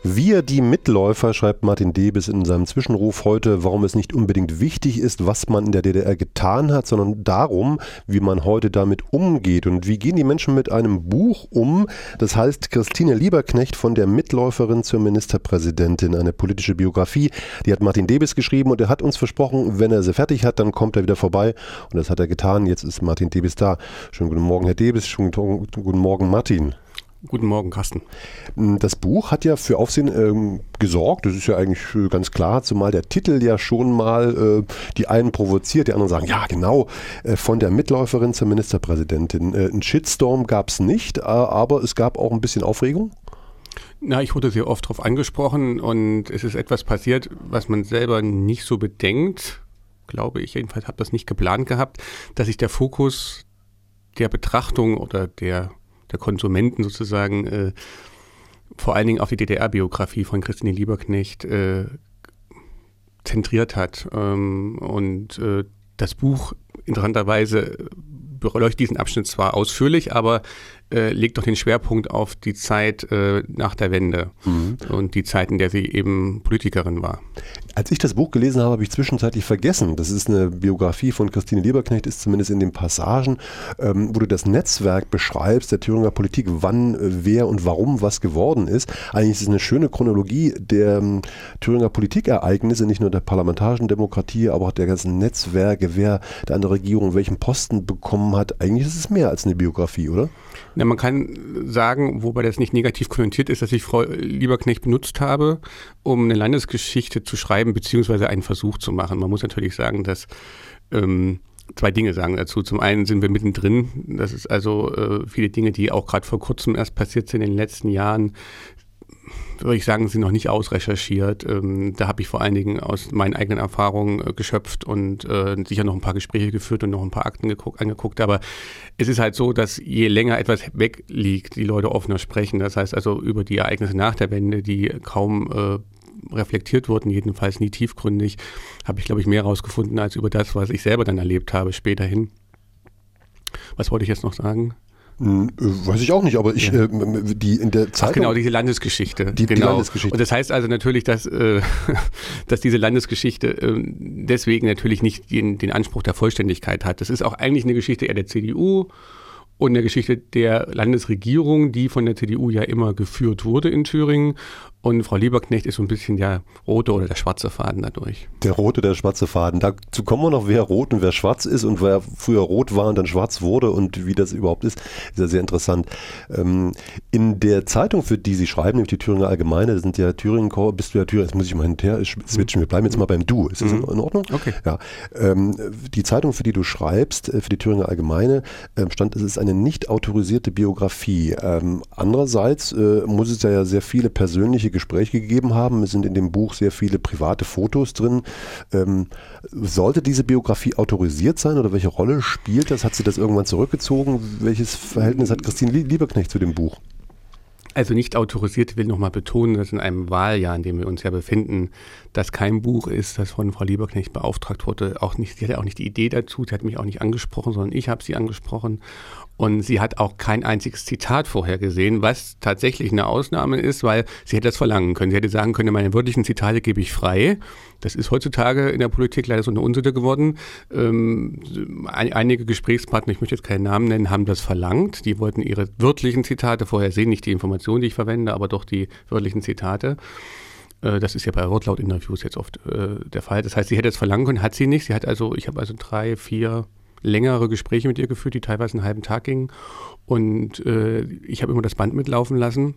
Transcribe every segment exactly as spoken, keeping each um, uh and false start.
Wir, die Mitläufer, schreibt Martin Debes in seinem Zwischenruf heute, warum es nicht unbedingt wichtig ist, was man in der D D R getan hat, sondern darum, wie man heute damit umgeht. Und wie gehen die Menschen mit einem Buch um? Das heißt, Christine Lieberknecht von der Mitläuferin zur Ministerpräsidentin, eine politische Biografie. Die hat Martin Debes geschrieben und er hat uns versprochen, wenn er sie fertig hat, dann kommt er wieder vorbei. Und das hat er getan. Jetzt ist Martin Debes da. Schönen guten Morgen, Herr Debes. Schönen guten Morgen, Martin. Guten Morgen, Carsten. Das Buch hat ja für Aufsehen ähm, gesorgt, das ist ja eigentlich ganz klar, zumal der Titel ja schon mal äh, die einen provoziert, die anderen sagen, ja genau, äh, von der Mitläuferin zur Ministerpräsidentin. Äh, ein Shitstorm gab es nicht, äh, aber es gab auch ein bisschen Aufregung. Na, ich wurde sehr oft darauf angesprochen und es ist etwas passiert, was man selber nicht so bedenkt, glaube ich, jedenfalls habe das nicht geplant gehabt, dass sich der Fokus der Betrachtung oder der der Konsumenten sozusagen äh, vor allen Dingen auf die D D R-Biografie von Christine Lieberknecht äh, zentriert hat. Ähm, und äh, das Buch interessanterweise beleuchtet diesen Abschnitt zwar ausführlich, aber äh, legt doch den Schwerpunkt auf die Zeit äh, nach der Wende mhm. und die Zeit, in der sie eben Politikerin war. Als ich das Buch gelesen habe, habe ich zwischenzeitlich vergessen, das ist eine Biografie von Christine Lieberknecht, ist zumindest in den Passagen, ähm, wo du das Netzwerk beschreibst, der Thüringer Politik, wann, äh, wer und warum was geworden ist. Eigentlich ist es eine schöne Chronologie der ähm, Thüringer Politikereignisse, nicht nur der parlamentarischen Demokratie, aber auch der ganzen Netzwerke, wer da an der Regierung welchen Posten bekommen hat. Eigentlich ist es mehr als eine Biografie, oder? Na, man kann sagen, wobei das nicht negativ konnotiert ist, dass ich Frau Lieberknecht benutzt habe, um eine Landesgeschichte zu schreiben, beziehungsweise einen Versuch zu machen. Man muss natürlich sagen, dass ähm, zwei Dinge sagen dazu. Zum einen sind wir mittendrin. Das ist also äh, viele Dinge, die auch gerade vor kurzem erst passiert sind in den letzten Jahren, würde ich sagen, sind noch nicht ausrecherchiert. Ähm, da habe ich vor allen Dingen aus meinen eigenen Erfahrungen äh, geschöpft und äh, sicher noch ein paar Gespräche geführt und noch ein paar Akten geguckt, angeguckt. Aber es ist halt so, dass je länger etwas wegliegt, die Leute offener sprechen. Das heißt also über die Ereignisse nach der Wende, die kaum äh, reflektiert wurden, jedenfalls nie tiefgründig, habe ich, glaube ich, mehr rausgefunden als über das, was ich selber dann erlebt habe späterhin. Was wollte ich jetzt noch sagen? Weiß ich auch nicht, aber ich, ja. äh, die in der Zeitung... Ach genau, diese Landesgeschichte. Die, genau. die Landesgeschichte. Und das heißt also natürlich, dass, äh, dass diese Landesgeschichte äh, deswegen natürlich nicht den, den Anspruch der Vollständigkeit hat. Das ist auch eigentlich eine Geschichte eher der C D U und eine Geschichte der Landesregierung, die von der C D U ja immer geführt wurde in Thüringen. Und Frau Lieberknecht ist so ein bisschen der rote oder der schwarze Faden dadurch. Der rote, der schwarze Faden. Dazu kommen wir noch, wer rot und wer schwarz ist und wer früher rot war und dann schwarz wurde und wie das überhaupt ist. Ist ja sehr interessant. Ähm, in der Zeitung, für die Sie schreiben, nämlich die Thüringer Allgemeine, das sind ja Thüringen, bist du ja Thüringen, jetzt muss ich mal hinterher switchen, wir bleiben jetzt mal beim Du. Ist das mhm. in Ordnung? Okay. Ja. Ähm, die Zeitung, für die du schreibst, für die Thüringer Allgemeine, ähm, stand, es ist eine nicht autorisierte Biografie. Ähm, andererseits äh, muss es ja sehr viele persönliche Gespräche gegeben haben. Es sind in dem Buch sehr viele private Fotos drin. Ähm, sollte diese Biografie autorisiert sein oder welche Rolle spielt das? Hat sie das irgendwann zurückgezogen? Welches Verhältnis hat Christine Lieberknecht zu dem Buch? Also nicht autorisiert, will nochmal betonen, dass in einem Wahljahr, in dem wir uns ja befinden, das kein Buch ist, das von Frau Lieberknecht beauftragt wurde. Auch nicht, sie hatte auch nicht die Idee dazu, sie hat mich auch nicht angesprochen, sondern ich habe sie angesprochen. Und sie hat auch kein einziges Zitat vorher gesehen, was tatsächlich eine Ausnahme ist, weil sie hätte das verlangen können. Sie hätte sagen können, meine wörtlichen Zitate gebe ich frei. Das ist heutzutage in der Politik leider so eine Unsitte geworden. Ähm, ein, einige Gesprächspartner, ich möchte jetzt keinen Namen nennen, haben das verlangt. Die wollten ihre wörtlichen Zitate vorher sehen, nicht die Informationen, die ich verwende, aber doch die wörtlichen Zitate. Äh, das ist ja bei Wortlaut-Interviews jetzt oft äh, der Fall. Das heißt, sie hätte es verlangen können, hat sie nicht. Sie hat also, ich habe also drei, vier längere Gespräche mit ihr geführt, die teilweise einen halben Tag gingen. Und äh, ich habe immer das Band mitlaufen lassen,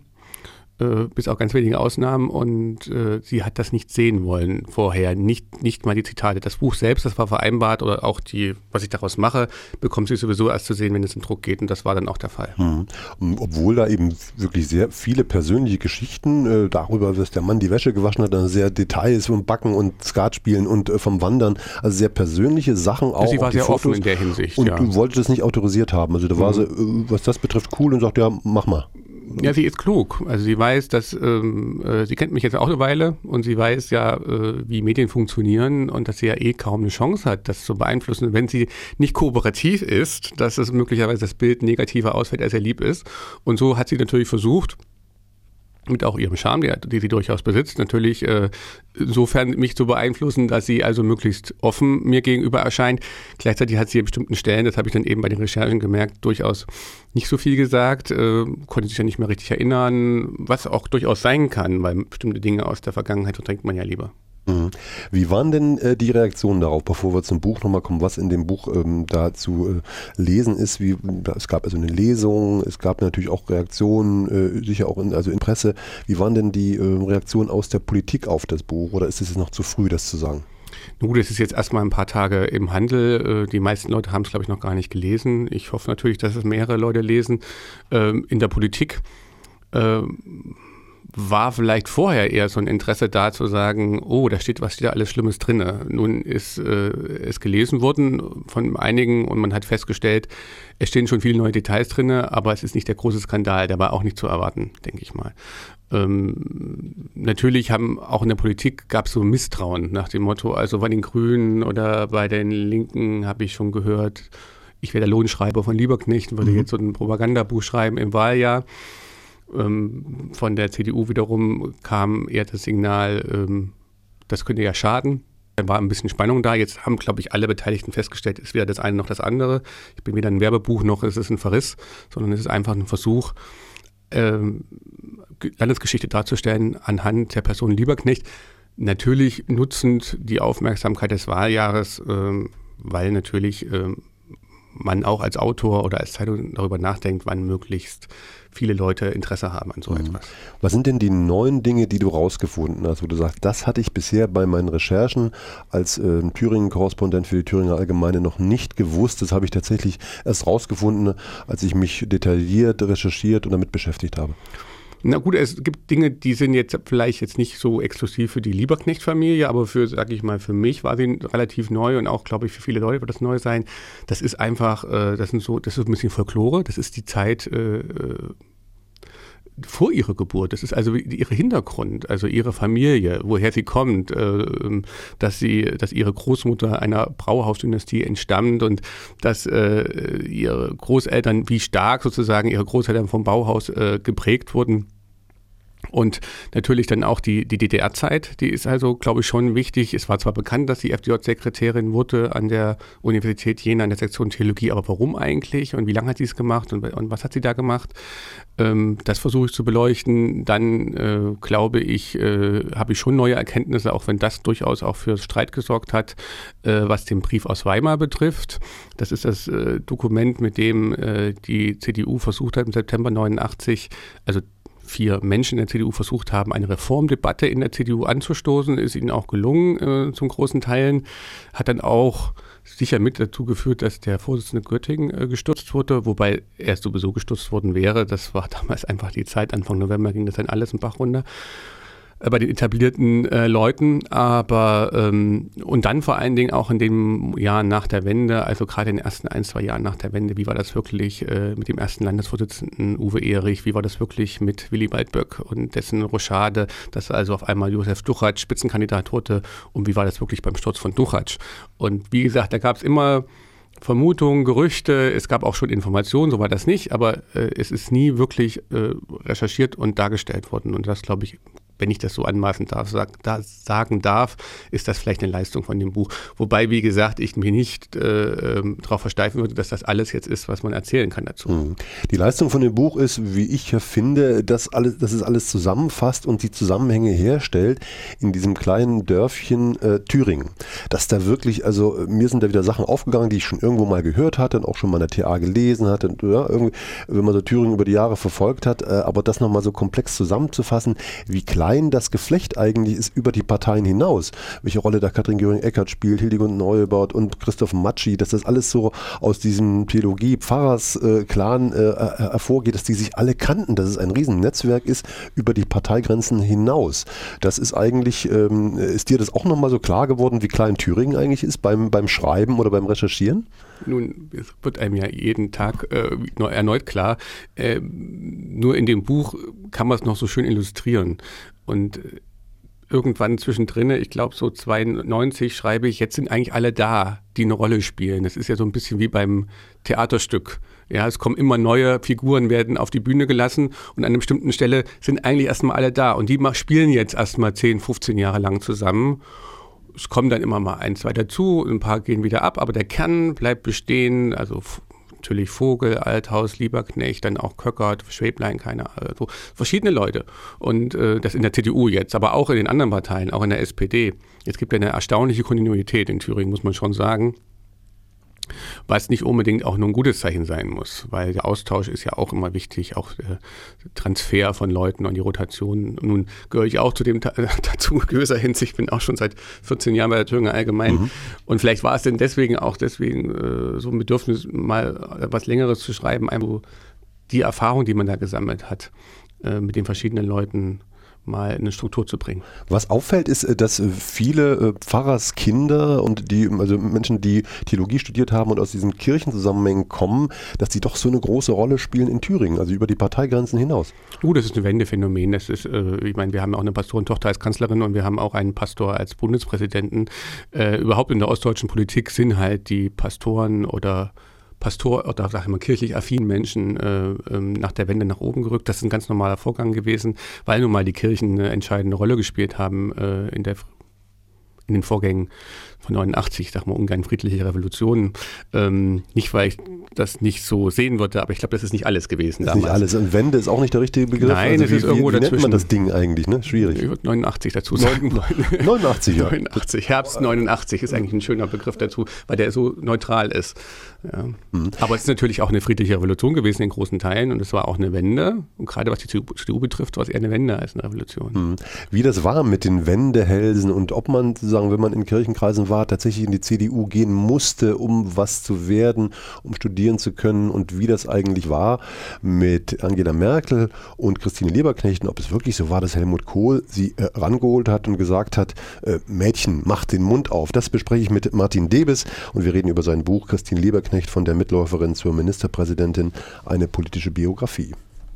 äh, bis auf ganz wenige Ausnahmen. Und äh, sie hat das nicht sehen wollen vorher, nicht, nicht mal die Zitate. Das Buch selbst, das war vereinbart, oder auch die, was ich daraus mache, bekommt sie sowieso erst zu sehen, wenn es in Druck geht. Und das war dann auch der Fall. Hm. Obwohl da eben wirklich sehr viele persönliche Geschichten äh, darüber, dass der Mann die Wäsche gewaschen hat, dann sehr Details vom Backen und Skat spielen und äh, vom Wandern, also sehr persönliche Sachen auch. Sie war auch die sehr Fotos. offen in der Hinsicht, Und ja. du wolltest es nicht autorisiert haben. Also da war sie, äh, was das betrifft, cool und sagt, ja, mach mal. Ja, sie ist klug. Also sie weiß, dass, ähm, äh, sie kennt mich jetzt auch eine Weile und sie weiß ja, äh, wie Medien funktionieren und dass sie ja eh kaum eine Chance hat, das zu beeinflussen. Wenn sie nicht kooperativ ist, dass es möglicherweise das Bild negativer ausfällt, als er lieb ist. Und so hat sie natürlich versucht, mit auch ihrem Charme, die, die sie durchaus besitzt, natürlich äh, insofern mich zu beeinflussen, dass sie also möglichst offen mir gegenüber erscheint. Gleichzeitig hat sie an bestimmten Stellen, das habe ich dann eben bei den Recherchen gemerkt, durchaus nicht so viel gesagt, äh, konnte sich ja nicht mehr richtig erinnern, was auch durchaus sein kann, weil bestimmte Dinge aus der Vergangenheit verdrängt man ja lieber. Wie waren denn äh, die Reaktionen darauf, bevor wir zum Buch nochmal kommen, was in dem Buch ähm, da zu äh, lesen ist? Wie, es gab also eine Lesung, es gab natürlich auch Reaktionen, äh, sicher auch in, also in Presse. Wie waren denn die äh, Reaktionen aus der Politik auf das Buch oder ist es noch zu früh, das zu sagen? Nun, es ist jetzt erstmal ein paar Tage im Handel. Die meisten Leute haben es, glaube ich, noch gar nicht gelesen. Ich hoffe natürlich, dass es mehrere Leute lesen. In der Politik war vielleicht vorher eher so ein Interesse da zu sagen, oh, da steht, was steht da alles Schlimmes drin. Nun ist äh, es gelesen worden von einigen und man hat festgestellt, es stehen schon viele neue Details drin, aber es ist nicht der große Skandal, der war auch nicht zu erwarten, denke ich mal. Ähm, natürlich haben auch in der Politik gab es so Misstrauen nach dem Motto, also bei den Grünen oder bei den Linken habe ich schon gehört, ich wäre der Lohnschreiber von Lieberknecht, würde mhm. jetzt so ein Propagandabuch schreiben im Wahljahr. Von der C D U wiederum kam eher das Signal, das könnte ja schaden. Da war ein bisschen Spannung da. Jetzt haben, glaube ich, alle Beteiligten festgestellt, es ist weder das eine noch das andere. Ich bin weder ein Werbebuch noch ist es ein Verriss, sondern es ist einfach ein Versuch, Landesgeschichte darzustellen anhand der Person Lieberknecht. Natürlich nutzend die Aufmerksamkeit des Wahljahres, weil natürlich man auch als Autor oder als Zeitung darüber nachdenkt, wann möglichst viele Leute Interesse haben an so mhm. etwas. Was sind denn die neuen Dinge, die du rausgefunden hast, wo du sagst, das hatte ich bisher bei meinen Recherchen als äh, Thüringen-Korrespondent für die Thüringer Allgemeine noch nicht gewusst. Das habe ich tatsächlich erst rausgefunden, als ich mich detailliert recherchiert und damit beschäftigt habe. Na gut, es gibt Dinge, die sind jetzt vielleicht jetzt nicht so exklusiv für die Lieberknecht-Familie, aber für, sag ich mal, für mich war sie relativ neu und auch, glaube ich, für viele Leute wird das neu sein. Das ist einfach, äh, das sind so, das ist ein bisschen Folklore, das ist die Zeit äh, vor ihrer Geburt. Das ist also ihr Hintergrund, also ihre Familie, woher sie kommt, äh, dass sie, dass ihre Großmutter einer Brauhausdynastie entstammt und dass äh, ihre Großeltern, wie stark sozusagen ihre Großeltern vom Bauhaus äh, geprägt wurden. Und natürlich dann auch die, die D D R-Zeit, die ist also, glaube ich, schon wichtig. Es war zwar bekannt, dass sie F D J-Sekretärin wurde an der Universität Jena in der Sektion Theologie, aber warum eigentlich und wie lange hat sie es gemacht und, und was hat sie da gemacht? Ähm, das versuche ich zu beleuchten. Dann, äh, glaube ich, äh, habe ich schon neue Erkenntnisse, auch wenn das durchaus auch für Streit gesorgt hat, äh, was den Brief aus Weimar betrifft. Das ist das äh, Dokument, mit dem äh, die C D U versucht hat, im September neunundachtzig, also vier Menschen in der C D U versucht haben, eine Reformdebatte in der C D U anzustoßen, ist ihnen auch gelungen äh, zum großen Teilen, hat dann auch sicher mit dazu geführt, dass der Vorsitzende Göttingen äh, gestürzt wurde, wobei er sowieso gestürzt worden wäre. Das war damals einfach die Zeit, Anfang November ging das dann alles im Bach runter bei den etablierten äh, Leuten, aber ähm, und dann vor allen Dingen auch in den Jahren nach der Wende, also gerade in den ersten ein, zwei Jahren nach der Wende, wie war das wirklich äh, mit dem ersten Landesvorsitzenden Uwe Erich, wie war das wirklich mit Willy Waldböck und dessen Rochade, dass also auf einmal Josef Duchatsch Spitzenkandidat wurde und wie war das wirklich beim Sturz von Duchatsch. Und wie gesagt, da gab es immer Vermutungen, Gerüchte, es gab auch schon Informationen, so war das nicht, aber äh, es ist nie wirklich äh, recherchiert und dargestellt worden und das, glaube ich, wenn ich das so anmaßen darf, sag, da sagen darf, ist das vielleicht eine Leistung von dem Buch. Wobei, wie gesagt, ich mich nicht äh, darauf versteifen würde, dass das alles jetzt ist, was man erzählen kann dazu. Die Leistung von dem Buch ist, wie ich ja finde, dass, alles, dass es alles zusammenfasst und die Zusammenhänge herstellt in diesem kleinen Dörfchen äh, Thüringen. Dass da wirklich, also mir sind da wieder Sachen aufgegangen, die ich schon irgendwo mal gehört hatte und auch schon mal in der T A gelesen hatte, und, ja, irgendwie, wenn man so Thüringen über die Jahre verfolgt hat, äh, aber das nochmal so komplex zusammenzufassen, wie klein das Geflecht eigentlich ist über die Parteien hinaus. Welche Rolle da Katrin Göring-Eckardt spielt, Hildegard Neubaut und Christoph Matschi, dass das alles so aus diesem Theologie-Pfarrers-Clan äh, hervorgeht, dass die sich alle kannten, dass es ein Riesennetzwerk ist über die Parteigrenzen hinaus. Das ist eigentlich, ähm, ist dir das auch nochmal so klar geworden, wie klein Thüringen eigentlich ist beim, beim Schreiben oder beim Recherchieren? Nun, es wird einem ja jeden Tag äh, erneut klar, äh, nur in dem Buch kann man es noch so schön illustrieren. Und irgendwann zwischendrin, ich glaube so zweiundneunzig schreibe ich, jetzt sind eigentlich alle da, die eine Rolle spielen. Das ist ja so ein bisschen wie beim Theaterstück. Ja, es kommen immer neue Figuren, werden auf die Bühne gelassen und an einer bestimmten Stelle sind eigentlich erstmal alle da. Und die spielen jetzt erstmal zehn, fünfzehn Jahre lang zusammen. Es kommen dann immer mal ein, zwei dazu, ein paar gehen wieder ab, aber der Kern bleibt bestehen. Also natürlich Vogel, Althaus, Lieberknecht, dann auch Köckert, Schweblein, keine Ahnung, so verschiedene Leute. Und äh, das in der C D U jetzt, aber auch in den anderen Parteien, auch in der S P D. Jetzt gibt es eine erstaunliche Kontinuität in Thüringen, muss man schon sagen. Was nicht unbedingt auch nur ein gutes Zeichen sein muss, weil der Austausch ist ja auch immer wichtig, auch der Transfer von Leuten und die Rotation. Nun gehöre ich auch zu dem dazu gewisser Hinsicht, ich bin auch schon seit vierzehn Jahren bei der Thüringer Allgemein. Mhm. Und vielleicht war es denn deswegen auch deswegen äh, so ein Bedürfnis, mal was Längeres zu schreiben, einfach die Erfahrung, die man da gesammelt hat, äh, mit den verschiedenen Leuten mal eine Struktur zu bringen. Was auffällt, ist, dass viele Pfarrerskinder und die, also Menschen, die Theologie studiert haben und aus diesen Kirchenzusammenhängen kommen, dass die doch so eine große Rolle spielen in Thüringen, also über die Parteigrenzen hinaus. Uh, das ist ein Wendephänomen. Das ist, äh, ich meine, wir haben auch eine Pastorentochter als Kanzlerin und wir haben auch einen Pastor als Bundespräsidenten. Äh, überhaupt in der ostdeutschen Politik sind halt die Pastoren oder Pastor oder sag ich mal kirchlich affinen Menschen äh, ähm, nach der Wende nach oben gerückt. Das ist ein ganz normaler Vorgang gewesen, weil nun mal die Kirchen eine entscheidende Rolle gespielt haben äh, in der in den Vorgängen von neunundachtzig, sag mal, Ungarn, friedliche Revolution. Ähm, nicht, weil ich das nicht so sehen würde, aber ich glaube, das ist nicht alles gewesen das ist damals. Nicht alles. Und Wende ist auch nicht der richtige Begriff. Nein, also es wie, ist irgendwo wie, wie dazwischen. Nennt man das Ding eigentlich, ne? Schwierig. Ich würde neunundachtzig dazu sagen. neunundachtzig, ja. neunundachtzig, Herbst neunundachtzig ist eigentlich ein schöner Begriff dazu, weil der so neutral ist. Ja. Mhm. Aber es ist natürlich auch eine friedliche Revolution gewesen in großen Teilen und es war auch eine Wende. Und gerade was die C D U betrifft, war es eher eine Wende als eine Revolution. Mhm. Wie das war mit den Wendehälsen und ob man sozusagen, wenn man in Kirchenkreisen war, tatsächlich in die C D U gehen musste, um was zu werden, um studieren zu können und wie das eigentlich war mit Angela Merkel und Christine Lieberknecht und ob es wirklich so war, dass Helmut Kohl sie äh, rangeholt hat und gesagt hat, äh, Mädchen, mach den Mund auf. Das bespreche ich mit Martin Debes und wir reden über sein Buch Christine Lieberknecht von der Mitläuferin zur Ministerpräsidentin, eine politische Biografie.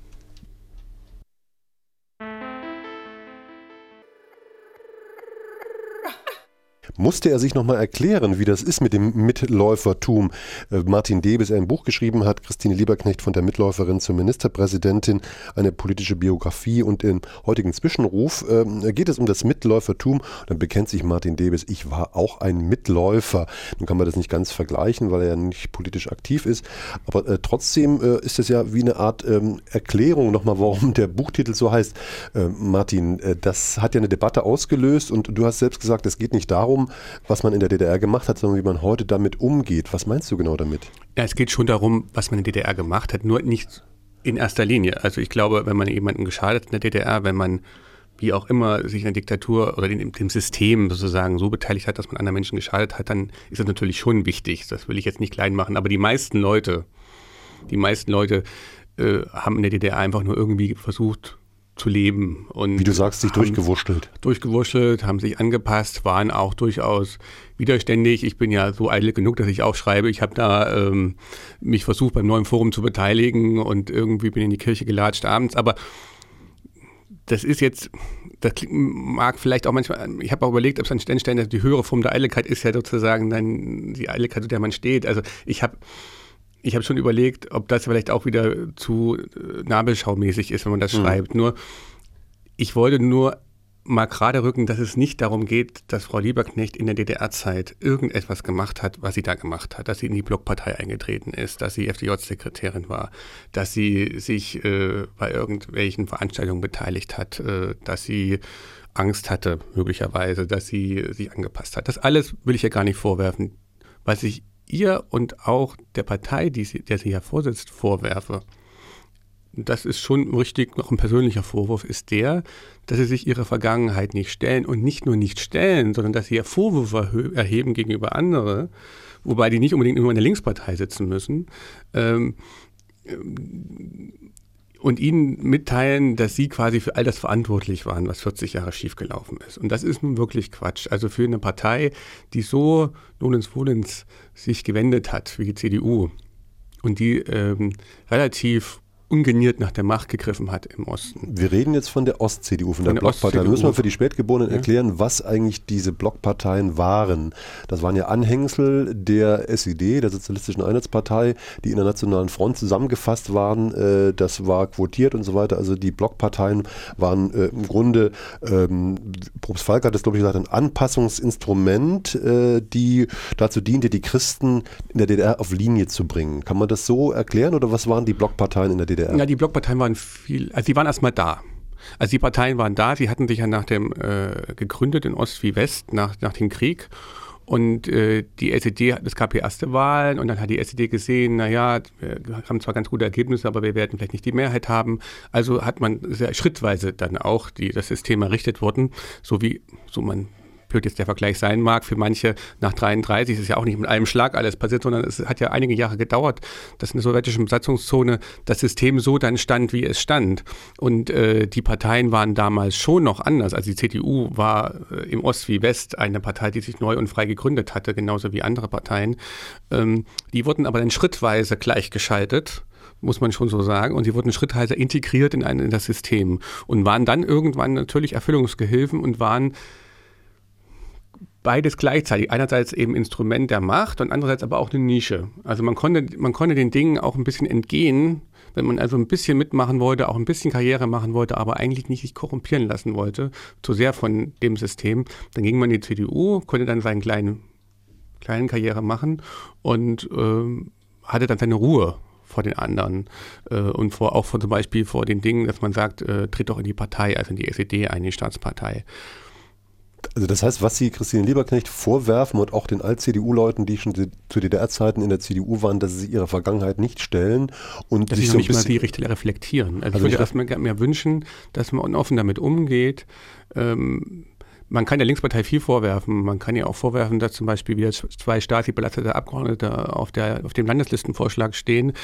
Musste er sich nochmal erklären, wie das ist mit dem Mitläufertum. Martin Debes ein Buch geschrieben hat, Christine Lieberknecht von der Mitläuferin zur Ministerpräsidentin, eine politische Biografie und im heutigen Zwischenruf äh, geht es um das Mitläufertum. Dann bekennt sich Martin Debes, ich war auch ein Mitläufer. Nun kann man das nicht ganz vergleichen, weil er ja nicht politisch aktiv ist, aber äh, trotzdem äh, ist es ja wie eine Art ähm, Erklärung nochmal, warum der Buchtitel so heißt. Äh, Martin, äh, das hat ja eine Debatte ausgelöst und du hast selbst gesagt, es geht nicht darum, was man in der D D R gemacht hat, sondern wie man heute damit umgeht. Was meinst du genau damit? Ja, es geht schon darum, was man in der D D R gemacht hat, nur nicht in erster Linie. Also ich glaube, wenn man jemanden geschadet hat in der D D R, wenn man wie auch immer sich in der Diktatur oder in dem System sozusagen so beteiligt hat, dass man anderen Menschen geschadet hat, dann ist das natürlich schon wichtig. Das will ich jetzt nicht klein machen. Aber die meisten Leute, die meisten Leute äh, haben in der D D R einfach nur irgendwie versucht, zu leben. Und wie du sagst, sich durchgewurschtelt. Durchgewurschtelt, haben sich angepasst, waren auch durchaus widerständig. Ich bin ja so eitel genug, dass ich auch schreibe. Ich habe da ähm, mich versucht, beim neuen Forum zu beteiligen und irgendwie bin in die Kirche gelatscht abends. Aber das ist jetzt, das mag vielleicht auch manchmal, ich habe auch überlegt, ob es an Stellen stellen, dass die höhere Form der Eitelkeit ist ja sozusagen dann die Eitelkeit, zu der man steht. Also ich habe Ich habe schon überlegt, ob das vielleicht auch wieder zu nabelschaumäßig ist, wenn man das mhm. schreibt. Nur, ich wollte nur mal gerade rücken, dass es nicht darum geht, dass Frau Lieberknecht in der D D R-Zeit irgendetwas gemacht hat, was sie da gemacht hat. Dass sie in die Blockpartei eingetreten ist, dass sie F D J-Sekretärin war, dass sie sich äh, bei irgendwelchen Veranstaltungen beteiligt hat, äh, dass sie Angst hatte, möglicherweise, dass sie sich angepasst hat. Das alles will ich ja gar nicht vorwerfen. Was ich ihr und auch der Partei, die sie, der sie ja vorsitzt, vorwerfe, das ist schon richtig, noch ein persönlicher Vorwurf, ist der, dass sie sich ihrer Vergangenheit nicht stellen und nicht nur nicht stellen, sondern dass sie ja Vorwürfe erheben gegenüber anderen, wobei die nicht unbedingt immer in der Linkspartei sitzen müssen, ähm, und ihnen mitteilen, dass sie quasi für all das verantwortlich waren, was vierzig Jahre schiefgelaufen ist. Und das ist nun wirklich Quatsch. Also für eine Partei, die so nolens volens sich gewendet hat, wie die C D U, und die ähm, relativ ungeniert nach der Macht gegriffen hat im Osten. Wir reden jetzt von der Ost-C D U, von, von der, der Blockpartei. Da müssen wir für die Spätgeborenen ja. erklären, was eigentlich diese Blockparteien waren. Das waren ja Anhängsel der S E D, der Sozialistischen Einheitspartei, die in der Nationalen Front zusammengefasst waren. Das war quotiert und so weiter. Also die Blockparteien waren im Grunde, ähm, Probst Falk hat das, glaube ich, gesagt, ein Anpassungsinstrument, äh, die dazu diente, die Christen in der D D R auf Linie zu bringen. Kann man das so erklären oder was waren die Blockparteien in der D D R? Ja, die Blockparteien waren viel, also die waren erstmal da. Also die Parteien waren da, sie hatten sich ja nach dem äh, gegründet in Ost wie West, nach, nach dem Krieg. Und äh, die S E D, es gab hier erste Wahlen und dann hat die S E D gesehen, naja, wir haben zwar ganz gute Ergebnisse, aber wir werden vielleicht nicht die Mehrheit haben. Also hat man sehr schrittweise dann auch die, das System errichtet worden, so wie so man blöd jetzt der Vergleich sein mag, für manche nach dreiunddreißig ist ja auch nicht mit einem Schlag alles passiert, sondern es hat ja einige Jahre gedauert, dass in der sowjetischen Besatzungszone das System so dann stand, wie es stand. Und äh, die Parteien waren damals schon noch anders. Also die C D U war äh, im Ost wie West eine Partei, die sich neu und frei gegründet hatte, genauso wie andere Parteien. Ähm, die wurden aber dann schrittweise gleichgeschaltet, muss man schon so sagen. Und sie wurden schrittweise integriert in, ein, in das System und waren dann irgendwann natürlich Erfüllungsgehilfen und waren beides gleichzeitig. Einerseits eben Instrument der Macht und andererseits aber auch eine Nische. Also man konnte, man konnte den Dingen auch ein bisschen entgehen, wenn man also ein bisschen mitmachen wollte, auch ein bisschen Karriere machen wollte, aber eigentlich nicht sich korrumpieren lassen wollte, zu sehr von dem System. Dann ging man in die C D U, konnte dann seine kleine, kleine Karriere machen und äh, hatte dann seine Ruhe vor den anderen äh, und vor, auch vor, zum Beispiel vor den Dingen, dass man sagt, äh, tritt doch in die Partei, also in die S E D ein, die Staatspartei. Also das heißt, was Sie Christine Lieberknecht vorwerfen und auch den Alt-C D U-Leuten, die schon zu D D R-Zeiten in der C D U waren, dass sie ihre Vergangenheit nicht stellen und dass sich sie so nicht mal die richtig reflektieren. Also, also ich würde erstmal mir wünschen, dass man offen damit umgeht. Ähm, man kann der Linkspartei viel vorwerfen. Man kann ja auch vorwerfen, dass zum Beispiel wieder zwei staatlich belastete Abgeordnete auf, der, auf dem Landeslistenvorschlag stehen.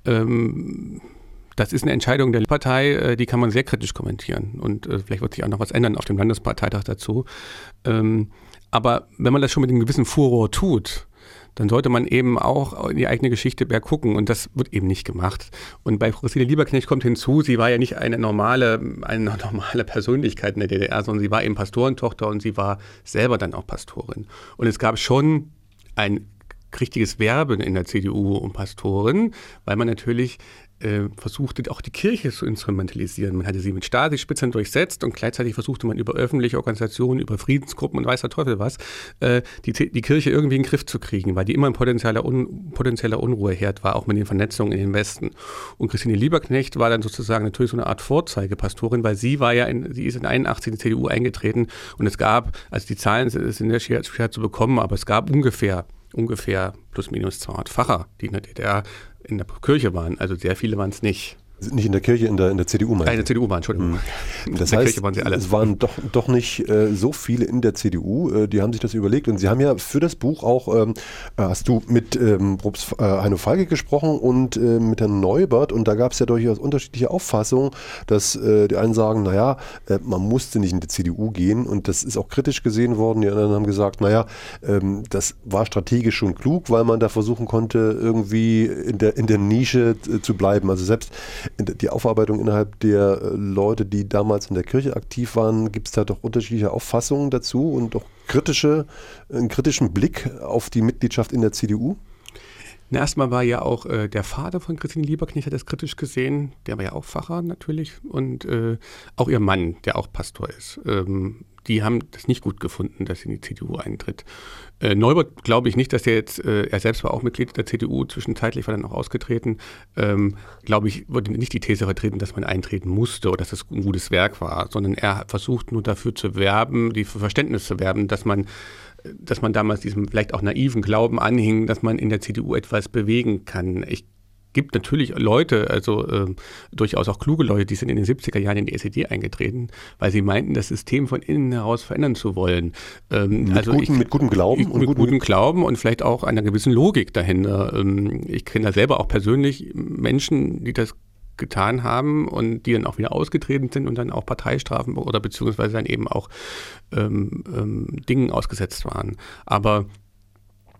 Ähm, Das ist eine Entscheidung der Partei, die kann man sehr kritisch kommentieren. Und äh, vielleicht wird sich auch noch was ändern auf dem Landesparteitag dazu. Ähm, aber wenn man das schon mit einem gewissen Furor tut, dann sollte man eben auch in die eigene Geschichte mehr gucken. Und das wird eben nicht gemacht. Und bei Christine Lieberknecht kommt hinzu, sie war ja nicht eine normale, eine normale Persönlichkeit in der D D R, sondern sie war eben Pastorentochter und sie war selber dann auch Pastorin. Und es gab schon ein richtiges Werben in der C D U um Pastoren, weil man natürlich äh, versuchte auch die Kirche zu instrumentalisieren. Man hatte sie mit Stasi-Spitzern durchsetzt und gleichzeitig versuchte man über öffentliche Organisationen, über Friedensgruppen und weiß der Teufel was, äh, die, die Kirche irgendwie in den Griff zu kriegen, weil die immer ein potenzieller, Un, potenzieller Unruheherd war, auch mit den Vernetzungen in den Westen. Und Christine Lieberknecht war dann sozusagen natürlich so eine Art Vorzeigepastorin, weil sie war ja, in, sie ist in einundachtzig in die C D U eingetreten und es gab, also die Zahlen sind, sind sehr schwer, schwer zu bekommen, aber es gab ungefähr ungefähr plus minus zweihundert Pfarrer, die in der D D R in der Kirche waren. Also sehr viele waren es nicht. Nicht in der Kirche, in der, in der C D U, meinst du? In der C D U waren, Entschuldigung. Mhm. In das der heißt, Kirche waren sie alle. Es waren doch, doch nicht äh, so viele in der C D U, äh, die haben sich das überlegt. Und Sie haben ja für das Buch auch, ähm, hast du mit ähm, Probst, äh, Heino Falke gesprochen und äh, mit Herrn Neubert. Und da gab es ja durchaus unterschiedliche Auffassungen, dass äh, die einen sagen, naja, äh, man musste nicht in die C D U gehen. Und das ist auch kritisch gesehen worden. Die anderen haben gesagt, naja, ähm, das war strategisch schon klug, weil man da versuchen konnte, irgendwie in der, in der Nische äh, zu bleiben. Also selbst die Aufarbeitung innerhalb der Leute, die damals in der Kirche aktiv waren, gibt es da doch unterschiedliche Auffassungen dazu und auch kritische, einen kritischen Blick auf die Mitgliedschaft in der C D U? Na, erstmal war ja auch äh, der Vater von Christine Lieberknecht, hat das kritisch gesehen, der war ja auch Pfarrer natürlich und äh, auch ihr Mann, der auch Pastor ist. Ähm, die haben das nicht gut gefunden, dass sie in die C D U eintritt. Äh, Neubert glaube ich nicht, dass er jetzt, äh, er selbst war auch Mitglied der C D U, zwischenzeitlich war dann auch ausgetreten, ähm, glaube ich, würde nicht die These vertreten, dass man eintreten musste oder dass das ein gutes Werk war, sondern er hat versucht nur dafür zu werben, die für Verständnis zu werben, dass man dass man damals diesem vielleicht auch naiven Glauben anhing, dass man in der C D U etwas bewegen kann. Ich gibt natürlich Leute, also äh, durchaus auch kluge Leute, die sind in den siebziger Jahren in die S E D eingetreten, weil sie meinten, das System von innen heraus verändern zu wollen. Ähm, mit, also guten, ich, mit gutem Glauben? Ich, und mit guten, gutem Glauben und vielleicht auch einer gewissen Logik dahinter. Ähm, ich kenne da selber auch persönlich Menschen, die das getan haben und die dann auch wieder ausgetreten sind und dann auch Parteistrafen oder beziehungsweise dann eben auch ähm, ähm, Dingen ausgesetzt waren. Aber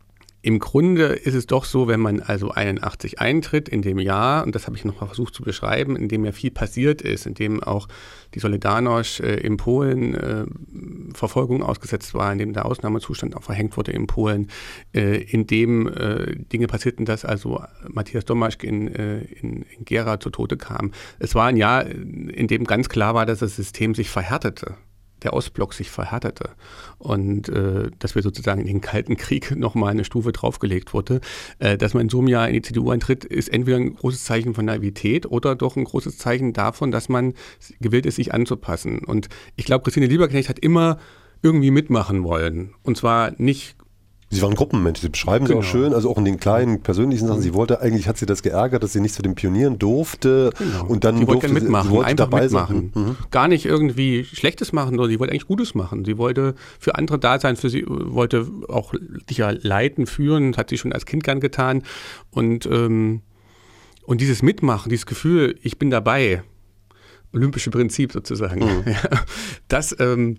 Im Grunde ist es doch so, wenn man also einundachtzig eintritt in dem Jahr, und das habe ich noch mal versucht zu beschreiben, in dem ja viel passiert ist, in dem auch die Solidarność äh, in Polen äh, Verfolgung ausgesetzt war, in dem der Ausnahmezustand auch verhängt wurde in Polen, äh, in dem äh, Dinge passierten, dass also Matthias Domaschk in, äh, in, in Gera zu Tode kam. Es war ein Jahr, in dem ganz klar war, dass das System sich verhärtete. Der Ostblock sich verhärtete und äh, dass wir sozusagen in den Kalten Krieg nochmal eine Stufe draufgelegt wurde. Äh, dass man in so einem Jahr in die C D U eintritt, ist entweder ein großes Zeichen von Naivität oder doch ein großes Zeichen davon, dass man gewillt ist, sich anzupassen. Und ich glaube, Christine Lieberknecht hat immer irgendwie mitmachen wollen. Und zwar nicht... Sie war ein Gruppenmensch, Sie beschreiben genau. sie auch schön, also auch in den kleinen persönlichen Sachen. Sie wollte, eigentlich hat sie das geärgert, dass sie nicht zu den Pionieren durfte. Genau. Und dann sie wollte durfte mitmachen, sie, sie wollte einfach dabei mitmachen. Sein. Mhm. Gar nicht irgendwie Schlechtes machen, sondern sie wollte eigentlich Gutes machen. Sie wollte für andere da sein, für sie wollte auch sicher leiten, führen, das hat sie schon als Kind gern getan. Und, ähm, und dieses Mitmachen, dieses Gefühl, ich bin dabei, olympische Prinzip sozusagen, mhm. das... Ähm,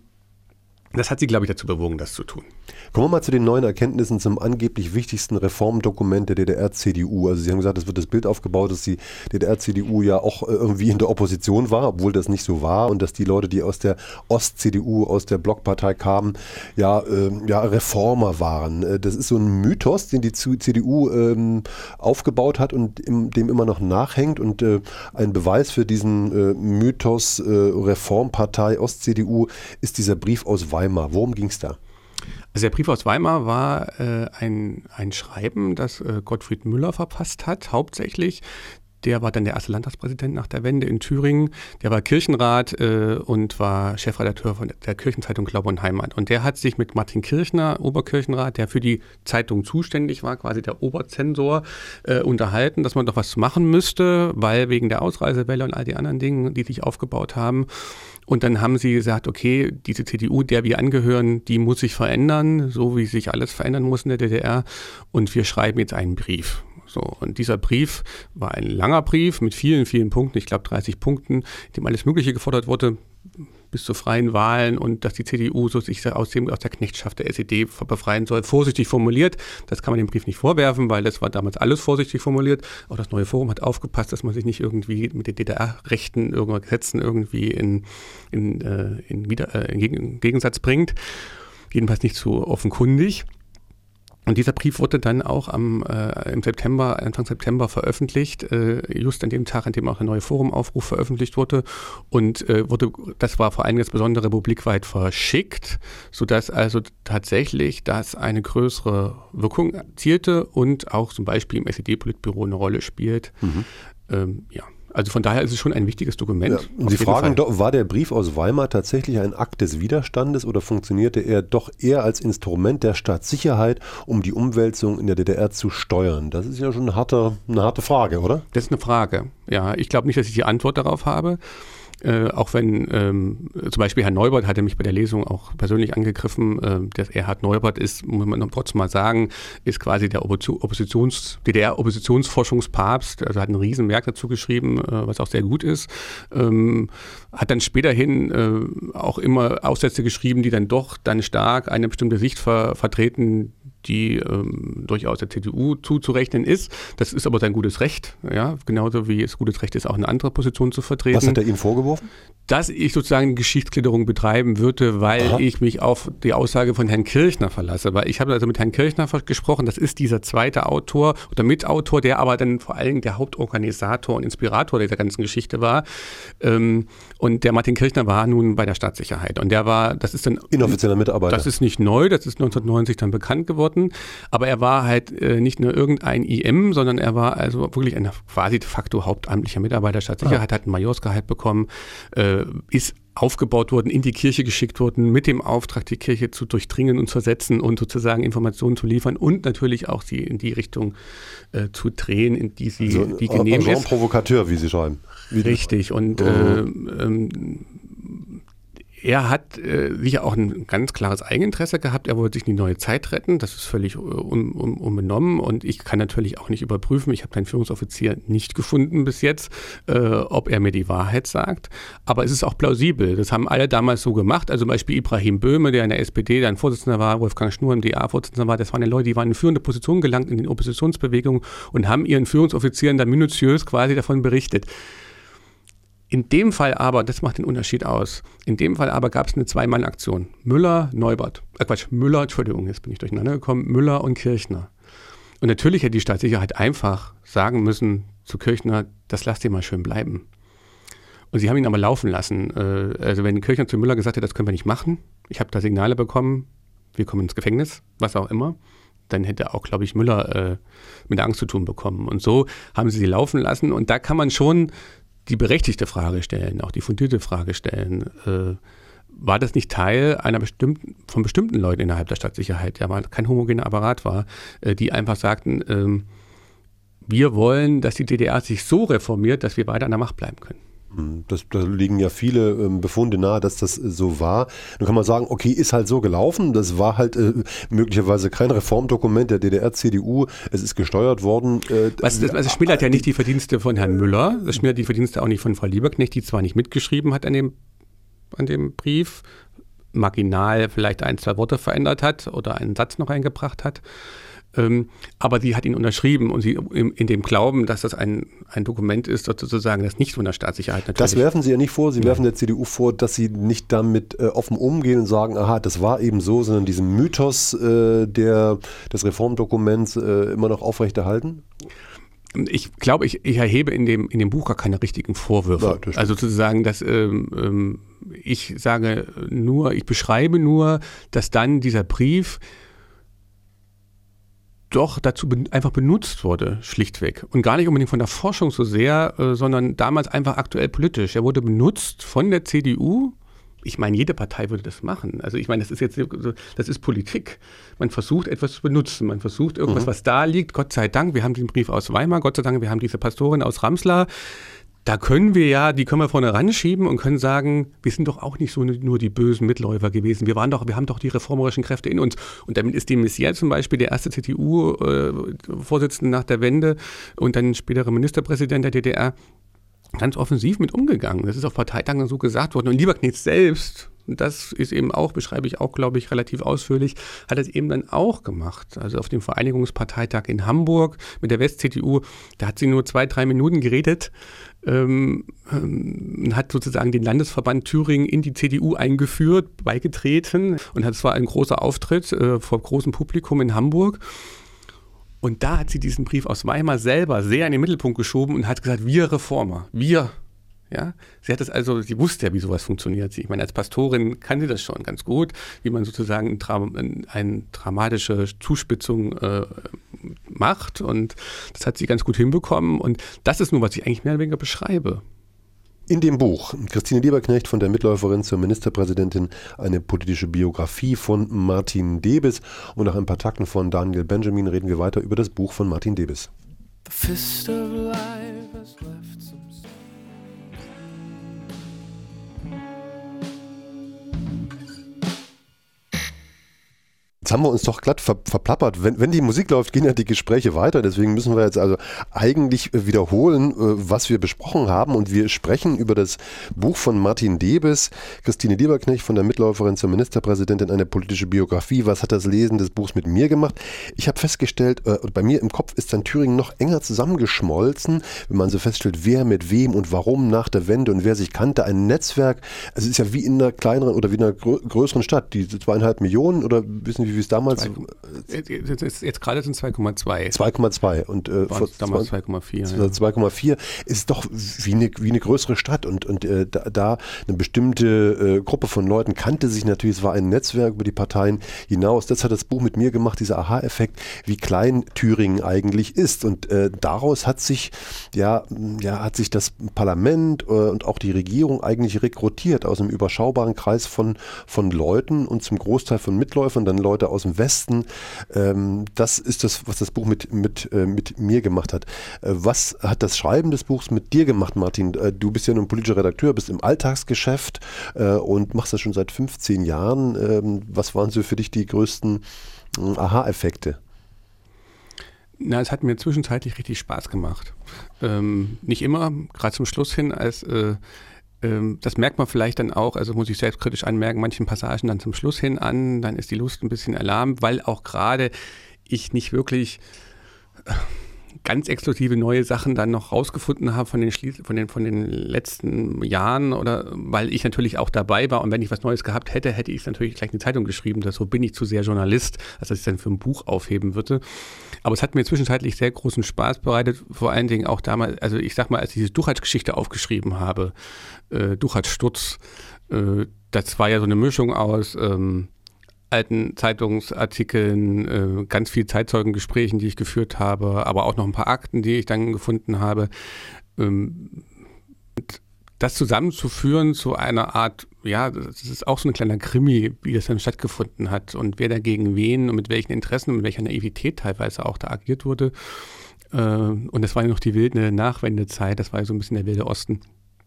Das hat sie, glaube ich, dazu bewogen, das zu tun. Kommen wir mal zu den neuen Erkenntnissen zum angeblich wichtigsten Reformdokument der D D R-C D U. Also Sie haben gesagt, es wird das Bild aufgebaut, dass die D D R-C D U ja auch irgendwie in der Opposition war, obwohl das nicht so war und dass die Leute, die aus der Ost-C D U, aus der Blockpartei kamen, ja, äh, ja Reformer waren. Das ist so ein Mythos, den die C D U ähm, aufgebaut hat und im, dem immer noch nachhängt. Und äh, ein Beweis für diesen äh, Mythos äh, Reformpartei Ost-C D U ist dieser Brief aus Weimar. Worum ging es da? Also der Brief aus Weimar war äh, ein, ein Schreiben, das äh, Gottfried Müller verfasst hat, hauptsächlich. Der war dann der erste Landtagspräsident nach der Wende in Thüringen. Der war Kirchenrat äh, und war Chefredakteur von der Kirchenzeitung Glaube und Heimat. Und der hat sich mit Martin Kirchner, Oberkirchenrat, der für die Zeitung zuständig war, quasi der Oberzensor, äh, unterhalten, dass man doch was machen müsste, weil wegen der Ausreisewelle und all die anderen Dinge, die sich aufgebaut haben. Und dann haben sie gesagt, okay, diese C D U, der wir angehören, die muss sich verändern, so wie sich alles verändern muss in der D D R. Und wir schreiben jetzt einen Brief. So, und dieser Brief war ein langer Brief mit vielen, vielen Punkten, ich glaube dreißig Punkten, in dem alles Mögliche gefordert wurde, bis zu freien Wahlen und dass die C D U so sich aus, dem, aus der Knechtschaft der S E D befreien soll. Vorsichtig formuliert, das kann man dem Brief nicht vorwerfen, weil das war damals alles vorsichtig formuliert. Auch das neue Forum hat aufgepasst, dass man sich nicht irgendwie mit den D D R-Rechten, irgendwelchen Gesetzen irgendwie in, in, äh, in, wieder, äh, in Gegensatz bringt. Jedenfalls nicht so offenkundig. Und dieser Brief wurde dann auch am, äh, im September, Anfang September veröffentlicht, äh, just an dem Tag, an dem auch der neue Forumaufruf veröffentlicht wurde. Und äh, wurde, das war vor allem das Besondere republikweit verschickt, sodass also tatsächlich das eine größere Wirkung erzielte und auch zum Beispiel im S E D-Politbüro eine Rolle spielt. Mhm. Ähm, ja. Also von daher ist es schon ein wichtiges Dokument. Ja, und Sie fragen, doch, war der Brief aus Weimar tatsächlich ein Akt des Widerstandes oder funktionierte er doch eher als Instrument der Staatssicherheit, um die Umwälzung in der D D R zu steuern? Das ist ja schon eine harte, eine harte Frage, oder? Das ist eine Frage. Ja, ich glaube nicht, dass ich die Antwort darauf habe. Äh, auch wenn ähm, zum Beispiel Herr Neubert hatte mich bei der Lesung auch persönlich angegriffen. Äh, der Erhard Neubert ist, muss man trotzdem mal sagen, ist quasi der Oppositions, D D R-Oppositionsforschungspapst, also hat ein Riesenwerk dazu geschrieben, äh, was auch sehr gut ist. Ähm, hat dann späterhin äh, auch immer Aufsätze geschrieben, die dann doch dann stark eine bestimmte Sicht ver- vertreten, die ähm, durchaus der C D U zuzurechnen ist. Das ist aber sein gutes Recht, ja, genauso wie es gutes Recht ist, auch eine andere Position zu vertreten. Was hat er Ihnen vorgeworfen? Dass ich sozusagen Geschichtsklitterung betreiben würde, weil Aha. ich mich auf die Aussage von Herrn Kirchner verlasse. Weil ich habe also mit Herrn Kirchner gesprochen, das ist dieser zweite Autor oder Mitautor, der aber dann vor allem der Hauptorganisator und Inspirator dieser ganzen Geschichte war. Und der Martin Kirchner war nun bei der Staatssicherheit. Und der war, das ist dann... Inoffizieller Mitarbeiter. Das ist nicht neu, das ist neunzehnhundertneunzig dann bekannt geworden. Aber er war halt nicht nur irgendein I M, sondern er war also wirklich ein quasi de facto hauptamtlicher Mitarbeiter der Staatssicherheit, ah. hat ein Majorsgehalt bekommen, äh, ist aufgebaut worden, in die Kirche geschickt worden, mit dem Auftrag, die Kirche zu durchdringen und zu ersetzen und sozusagen Informationen zu liefern und natürlich auch sie in die Richtung äh, zu drehen, in die sie also, die genehm ist. Ein Provokateur, wie Sie schreiben. Wie Richtig. Und mhm. äh, ähm, Er hat äh, sicher auch ein ganz klares Eigeninteresse gehabt. Er wollte sich in die neue Zeit retten. Das ist völlig un, un, unbenommen. Und ich kann natürlich auch nicht überprüfen, ich habe den Führungsoffizier nicht gefunden bis jetzt, äh, ob er mir die Wahrheit sagt. Aber es ist auch plausibel. Das haben alle damals so gemacht. Also zum Beispiel Ibrahim Böhme, der in der S P D dann Vorsitzender war, Wolfgang Schnur im D A-Vorsitzender war. Das waren ja Leute, die waren in führende Positionen gelangt in den Oppositionsbewegungen und haben ihren Führungsoffizieren dann minutiös quasi davon berichtet. In dem Fall aber, das macht den Unterschied aus, in dem Fall aber gab es eine Zwei-Mann-Aktion. Müller, Neubert, äh Quatsch, Müller, Entschuldigung, jetzt bin ich durcheinander gekommen, Müller und Kirchner. Und natürlich hätte die Staatssicherheit einfach sagen müssen zu Kirchner, das lasst ihr mal schön bleiben. Und sie haben ihn aber laufen lassen. Also wenn Kirchner zu Müller gesagt hätte, das können wir nicht machen, ich habe da Signale bekommen, wir kommen ins Gefängnis, was auch immer, dann hätte auch, glaube ich, Müller äh, mit der Angst zu tun bekommen. Und so haben sie sie laufen lassen. Und da kann man schon die berechtigte Frage stellen, auch die fundierte Frage stellen. Äh, war das nicht Teil einer bestimmten, von bestimmten Leuten innerhalb der Staatssicherheit, ja, weil kein homogener Apparat war, äh, die einfach sagten, äh, wir wollen, dass die D D R sich so reformiert, dass wir weiter an der Macht bleiben können. Das, da liegen ja viele ähm, Befunde nahe, dass das äh, so war. Dann kann man sagen, okay, ist halt so gelaufen. Das war halt äh, möglicherweise kein Reformdokument der D D R-C D U. Es ist gesteuert worden. Äh, Was, das, also schmälert ja nicht die Verdienste von Herrn Müller. Das schmälert die Verdienste auch nicht von Frau Lieberknecht, die zwar nicht mitgeschrieben hat an dem, an dem Brief, marginal vielleicht ein, zwei Worte verändert hat oder einen Satz noch eingebracht hat. Ähm, aber sie hat ihn unterschrieben und sie in, in dem Glauben, dass das ein, ein Dokument ist, sozusagen, das nicht von der Staatssicherheit natürlich. Das werfen Sie ja nicht vor. Sie werfen der C D U vor, dass sie nicht damit äh, offen umgehen und sagen, aha, das war eben so, sondern diesen Mythos äh, der, des Reformdokuments äh, immer noch aufrechterhalten? Ich glaube, ich, ich erhebe in dem, in dem Buch gar keine richtigen Vorwürfe. Ja, also sozusagen, dass ähm, ähm, ich sage nur, ich beschreibe nur, dass dann dieser Brief doch dazu be- einfach benutzt wurde, schlichtweg. Und gar nicht unbedingt von der Forschung so sehr, äh, sondern damals einfach aktuell politisch. Er wurde benutzt von der C D U. Ich meine, jede Partei würde das machen. Also ich meine, das ist jetzt, das ist Politik. Man versucht etwas zu benutzen. Man versucht irgendwas, mhm. was da liegt. Gott sei Dank, wir haben den Brief aus Weimar. Gott sei Dank, wir haben diese Pastorin aus Ramslar. Da können wir ja, die können wir vorne ranschieben und können sagen, wir sind doch auch nicht so nur die bösen Mitläufer gewesen. Wir waren doch, wir haben doch die reformerischen Kräfte in uns. Und damit ist de Maizière zum Beispiel der erste C D U-Vorsitzende nach der Wende und dann spätere Ministerpräsident der D D R ganz offensiv mit umgegangen. Das ist auf Parteitagen so gesagt worden. Und Lieberknecht selbst, und das ist eben auch, beschreibe ich auch, glaube ich, relativ ausführlich, hat es eben dann auch gemacht. Also auf dem Vereinigungsparteitag in Hamburg mit der West-C D U, da hat sie nur zwei, drei Minuten geredet, ähm, ähm, hat sozusagen den Landesverband Thüringen in die C D U eingeführt, beigetreten und hat zwar ein großer Auftritt äh, vor großem Publikum in Hamburg. Und da hat sie diesen Brief aus Weimar selber sehr in den Mittelpunkt geschoben und hat gesagt, wir Reformer, wir. Ja, sie hat das also, sie wusste ja, wie sowas funktioniert. Ich meine, als Pastorin kann sie das schon ganz gut, wie man sozusagen ein Dra- eine dramatische Zuspitzung äh, macht. Und das hat sie ganz gut hinbekommen. Und das ist nur, was ich eigentlich mehr oder weniger beschreibe. In dem Buch Christine Lieberknecht von der Mitläuferin zur Ministerpräsidentin, eine politische Biografie von Martin Debes. Und nach ein paar Takten von Daniel Benjamin reden wir weiter über das Buch von Martin Debes. The fist of life has left some... Jetzt haben wir uns doch glatt ver- verplappert. Wenn, wenn die Musik läuft, gehen ja die Gespräche weiter. Deswegen müssen wir jetzt also eigentlich wiederholen, was wir besprochen haben. Und wir sprechen über das Buch von Martin Debes, Christine Lieberknecht von der Mitläuferin zur Ministerpräsidentin, eine politische Biografie. Was hat das Lesen des Buchs mit mir gemacht? Ich habe festgestellt, äh, bei mir im Kopf ist dann Thüringen noch enger zusammengeschmolzen, wenn man so feststellt, wer mit wem und warum nach der Wende und wer sich kannte. Ein Netzwerk, also es ist ja wie in einer kleineren oder wie in einer grö- größeren Stadt, die zweieinhalb Millionen oder wissen Sie, wie es damals... Zwei, jetzt, jetzt, jetzt gerade sind es zwei Komma zwei. zwei Komma zwei und äh, vor damals zwei Komma vier. Ja. zwei Komma vier ist doch wie eine, wie eine größere Stadt und, und äh, da, da eine bestimmte äh, Gruppe von Leuten kannte sich natürlich, es war ein Netzwerk über die Parteien hinaus. Das hat das Buch mit mir gemacht, dieser Aha-Effekt, wie klein Thüringen eigentlich ist. Und äh, daraus hat sich, ja, ja, hat sich das Parlament äh, und auch die Regierung eigentlich rekrutiert aus einem überschaubaren Kreis von, von Leuten und zum Großteil von Mitläufern, dann Leute gerade aus dem Westen. Ähm, das ist das, was das Buch mit, mit, äh, mit mir gemacht hat. Äh, was hat das Schreiben des Buchs mit dir gemacht, Martin? Äh, du bist ja nun politischer Redakteur, bist im Alltagsgeschäft äh, und machst das schon seit fünfzehn Jahren. Ähm, was waren so für dich die größten äh, Aha-Effekte? Na, es hat mir zwischenzeitlich richtig Spaß gemacht. Ähm, nicht immer, gerade zum Schluss hin, als äh, ähm, das merkt man vielleicht dann auch, also muss ich selbstkritisch anmerken, manchen Passagen dann zum Schluss hin an, dann ist die Lust ein bisschen erlahmt, weil auch gerade ich nicht wirklich äh, ganz exklusive neue Sachen dann noch rausgefunden habe von den, Schlie- von den, von den letzten Jahren oder weil ich natürlich auch dabei war und wenn ich was Neues gehabt hätte, hätte ich es natürlich gleich in die Zeitung geschrieben. Das, so bin ich zu sehr Journalist, als dass ich es dann für ein Buch aufheben würde. Aber es hat mir zwischenzeitlich sehr großen Spaß bereitet, vor allen Dingen auch damals, also ich sag mal, als ich diese Duchatsch-Geschichte aufgeschrieben habe, äh, Duchatsch-Sturz, äh, das war ja so eine Mischung aus ähm, alten Zeitungsartikeln, äh, ganz viel Zeitzeugengesprächen, die ich geführt habe, aber auch noch ein paar Akten, die ich dann gefunden habe. Ähm, das zusammenzuführen zu einer Art, ja, das ist auch so ein kleiner Krimi, wie das dann stattgefunden hat und wer dagegen wen und mit welchen Interessen und mit welcher Naivität teilweise auch da agiert wurde. Äh, und das war ja noch die wilde Nachwendezeit, das war ja so ein bisschen der wilde Osten.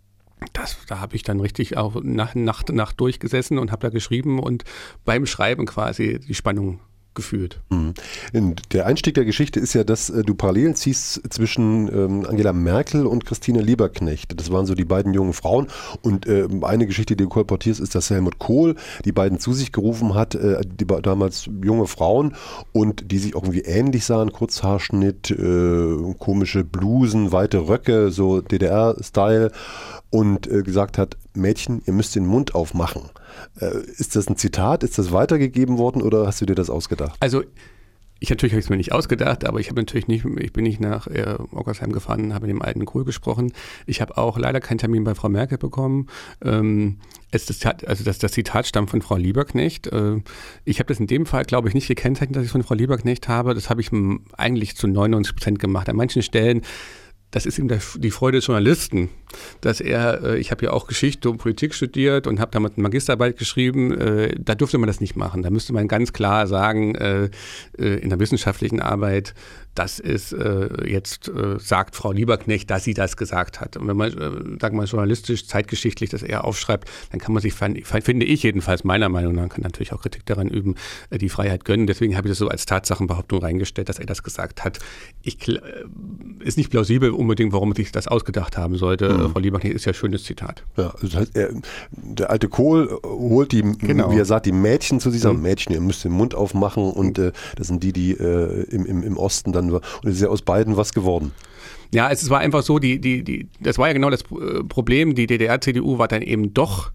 Das, da habe ich dann richtig auch Nacht, Nacht, Nacht durchgesessen und habe da geschrieben und beim Schreiben quasi die Spannung gefühlt. Mhm. Der Einstieg der Geschichte ist ja, dass äh, du Parallelen ziehst zwischen ähm, Angela Merkel und Christine Lieberknecht. Das waren so die beiden jungen Frauen und äh, eine Geschichte, die du kolportierst, ist, dass Helmut Kohl die beiden zu sich gerufen hat, äh, die damals junge Frauen und die sich irgendwie ähnlich sahen, Kurzhaarschnitt, äh, komische Blusen, weite Röcke, so D D R-Style und äh, gesagt hat, Mädchen, ihr müsst den Mund aufmachen. Äh, ist das ein Zitat? Ist das weitergegeben worden oder hast du dir das ausgedacht? Also ich natürlich habe ich es mir nicht ausgedacht, aber ich habe natürlich nicht, ich bin nicht nach äh, Ockersheim gefahren, habe mit dem alten Kohl gesprochen. Ich habe auch leider keinen Termin bei Frau Merkel bekommen. Ähm, es, das, also das, das Zitat stammt von Frau Lieberknecht. Äh, ich habe das in dem Fall, glaube ich, nicht gekennzeichnet, dass ich es von Frau Lieberknecht habe. Das habe ich m, eigentlich zu neunundneunzig Prozent gemacht. An manchen Stellen, das ist eben der, die Freude des Journalisten, dass er, äh, ich habe ja auch Geschichte und Politik studiert und habe damals eine Magisterarbeit geschrieben, äh, da dürfte man das nicht machen. Da müsste man ganz klar sagen, äh, äh, in der wissenschaftlichen Arbeit, das ist äh, jetzt, äh, sagt Frau Lieberknecht, dass sie das gesagt hat. Und wenn man, äh, sagen wir mal, journalistisch, zeitgeschichtlich das eher aufschreibt, dann kann man sich, finde ich jedenfalls meiner Meinung nach, kann natürlich auch Kritik daran üben, äh, die Freiheit gönnen. Deswegen habe ich das so als Tatsachenbehauptung reingestellt, dass er das gesagt hat. Ich, äh, ist nicht plausibel unbedingt, warum man sich das ausgedacht haben sollte. Mhm. Frau Lieberknecht ist ja ein schönes Zitat. Ja, das heißt, er, der alte Kohl holt die, genau. wie er sagt, die Mädchen zu sich, sagen, mhm. Mädchen, ihr müsst den Mund aufmachen und mhm. äh, das sind die, die äh, im, im, im Osten dann, und es ist ja aus beiden was geworden. Ja, es war einfach so, die, die, die, das war ja genau das Problem, die D D R-C D U war dann eben doch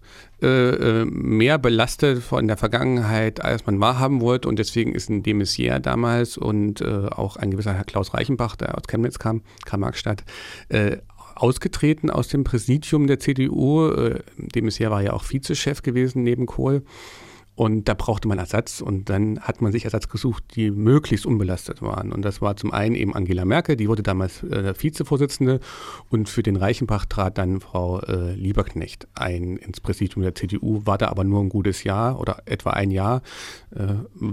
äh, mehr belastet von der Vergangenheit, als man wahrhaben wollte und deswegen ist ein de Maizière damals und äh, auch ein gewisser Herr Klaus Reichenbach, der aus Chemnitz kam, Karl-Marx-Stadt, äh, ausgetreten aus dem Präsidium der C D U. Äh, de Maizière war ja auch Vizechef gewesen neben Kohl. Und da brauchte man Ersatz und dann hat man sich Ersatz gesucht, die möglichst unbelastet waren. Und das war zum einen eben Angela Merkel, die wurde damals äh, Vizevorsitzende und für den Reichenbach trat dann Frau äh, Lieberknecht ein ins Präsidium der C D U, war da aber nur ein gutes Jahr oder etwa ein Jahr, äh,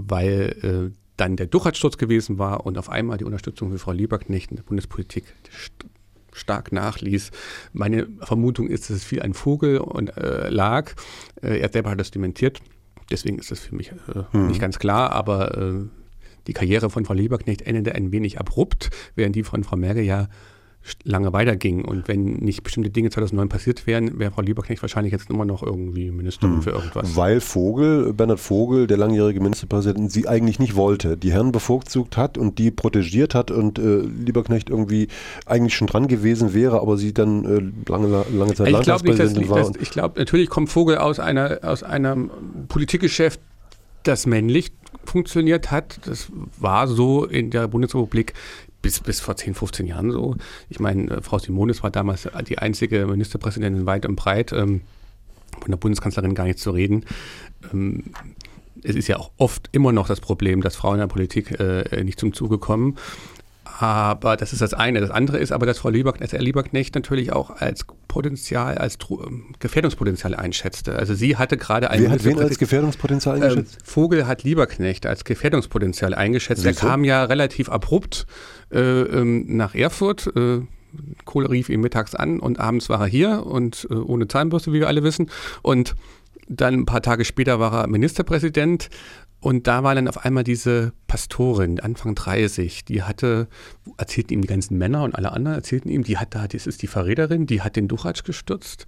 weil äh, dann der Duchatsch-Sturz gewesen war und auf einmal die Unterstützung für Frau Lieberknecht in der Bundespolitik st- stark nachließ. Meine Vermutung ist, dass es viel ein Vogel und, äh, lag. Äh, er selber hat das dementiert. Deswegen ist das für mich äh, hm. nicht ganz klar, aber äh, die Karriere von Frau Lieberknecht endete ein wenig abrupt, während die von Frau Merkel ja lange weiterging. Und wenn nicht bestimmte Dinge zweitausendneun passiert wären, wäre Frau Lieberknecht wahrscheinlich jetzt immer noch irgendwie Ministerin hm. für irgendwas. Weil Vogel, Bernhard Vogel, der langjährige Ministerpräsident, sie eigentlich nicht wollte, die Herren bevorzugt hat und die protegiert hat und äh, Lieberknecht irgendwie eigentlich schon dran gewesen wäre, aber sie dann äh, lange, lange Zeit Landtagspräsidentin war. Ich glaube, natürlich kommt Vogel aus einer aus einem Politikgeschäft, das männlich funktioniert hat. Das war so in der Bundesrepublik Bis, bis vor zehn, fünfzehn Jahren so. Ich meine, Frau Simonis war damals die einzige Ministerpräsidentin weit und breit, ähm, von der Bundeskanzlerin gar nicht zu reden. Ähm, es ist ja auch oft immer noch das Problem, dass Frauen in der Politik äh, nicht zum Zuge kommen. Aber das ist das eine. Das andere ist aber, dass Frau Lieberknecht, Herr Lieberknecht natürlich auch als Potenzial, als Gefährdungspotenzial einschätzte. Also sie hatte gerade ein... Wer hat wen als Gefährdungspotenzial eingeschätzt? Ähm, Vogel hat Lieberknecht als Gefährdungspotenzial eingeschätzt. Er kam ja relativ abrupt äh, ähm, nach Erfurt. Äh, Kohl rief ihn mittags an und abends war er hier und äh, ohne Zahnbürste, wie wir alle wissen. Und dann ein paar Tage später war er Ministerpräsident. Und da war dann auf einmal diese Pastorin, Anfang dreißig, die hatte, erzählten ihm die ganzen Männer und alle anderen, erzählten ihm, die hat da, das ist die Verräterin, die hat den Duchatsch gestürzt.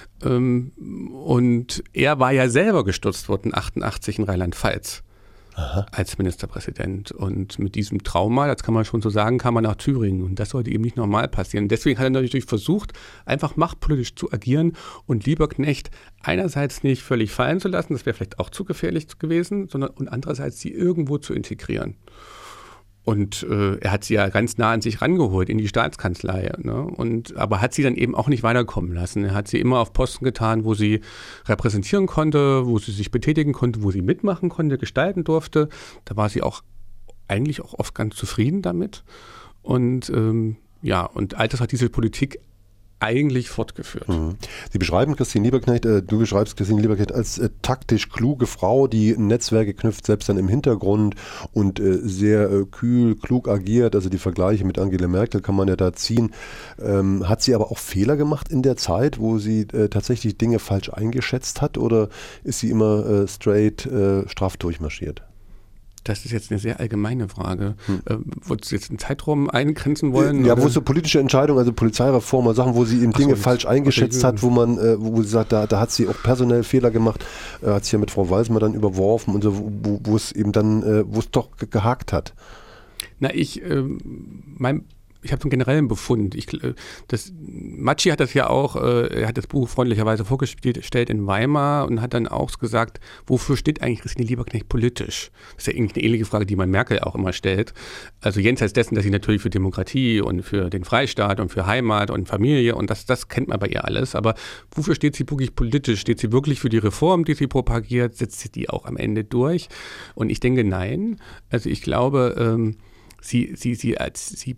Und er war ja selber gestürzt worden, achtundachtzig in Rheinland-Pfalz. Aha. Als Ministerpräsident. Und mit diesem Trauma, das kann man schon so sagen, kam er nach Thüringen. Und das sollte eben nicht normal passieren. Deswegen hat er natürlich versucht, einfach machtpolitisch zu agieren und Lieberknecht einerseits nicht völlig fallen zu lassen, das wäre vielleicht auch zu gefährlich gewesen, sondern und andererseits sie irgendwo zu integrieren. Und äh, er hat sie ja ganz nah an sich rangeholt, in die Staatskanzlei. Ne? Und, aber hat sie dann eben auch nicht weiterkommen lassen. Er hat sie immer auf Posten getan, wo sie repräsentieren konnte, wo sie sich betätigen konnte, wo sie mitmachen konnte, gestalten durfte. Da war sie auch eigentlich auch oft ganz zufrieden damit. Und ähm, ja, und all das hat diese Politik eigentlich fortgeführt. Mhm. Sie beschreiben Christine Lieberknecht, äh, du beschreibst Christine Lieberknecht als äh, taktisch kluge Frau, die Netzwerke knüpft, selbst dann im Hintergrund und äh, sehr äh, kühl, klug agiert. Also die Vergleiche mit Angela Merkel kann man ja da ziehen. Ähm, hat sie aber auch Fehler gemacht in der Zeit, wo sie äh, tatsächlich Dinge falsch eingeschätzt hat, oder ist sie immer äh, straight äh, straff durchmarschiert? Das ist jetzt eine sehr allgemeine Frage. Hm. Äh, wolltest du jetzt einen Zeitraum eingrenzen wollen? Ja, oder? Wo so politische Entscheidungen, also Polizeireform, Sachen, wo sie eben Ach Dinge so, falsch eingeschätzt okay. hat, wo man, äh, wo sie sagt, da, da hat sie auch personell Fehler gemacht, äh, hat sie ja mit Frau Walsmer dann überworfen und so, wo, wo es eben dann, äh, wo es doch gehakt hat. Na, ich, äh, mein Ich habe so einen generellen Befund. Ich, das, Matschi hat das ja auch, äh, er hat das Buch freundlicherweise vorgestellt in Weimar und hat dann auch gesagt, wofür steht eigentlich Christine Lieberknecht politisch? Das ist ja eigentlich eine ähnliche Frage, die man Merkel auch immer stellt. Also jenseits dessen, dass sie natürlich für Demokratie und für den Freistaat und für Heimat und Familie und das, das kennt man bei ihr alles. Aber wofür steht sie wirklich politisch? Steht sie wirklich für die Reform, die sie propagiert? Setzt sie die auch am Ende durch? Und ich denke, nein. Also ich glaube, ähm, sie, sie, sie als sie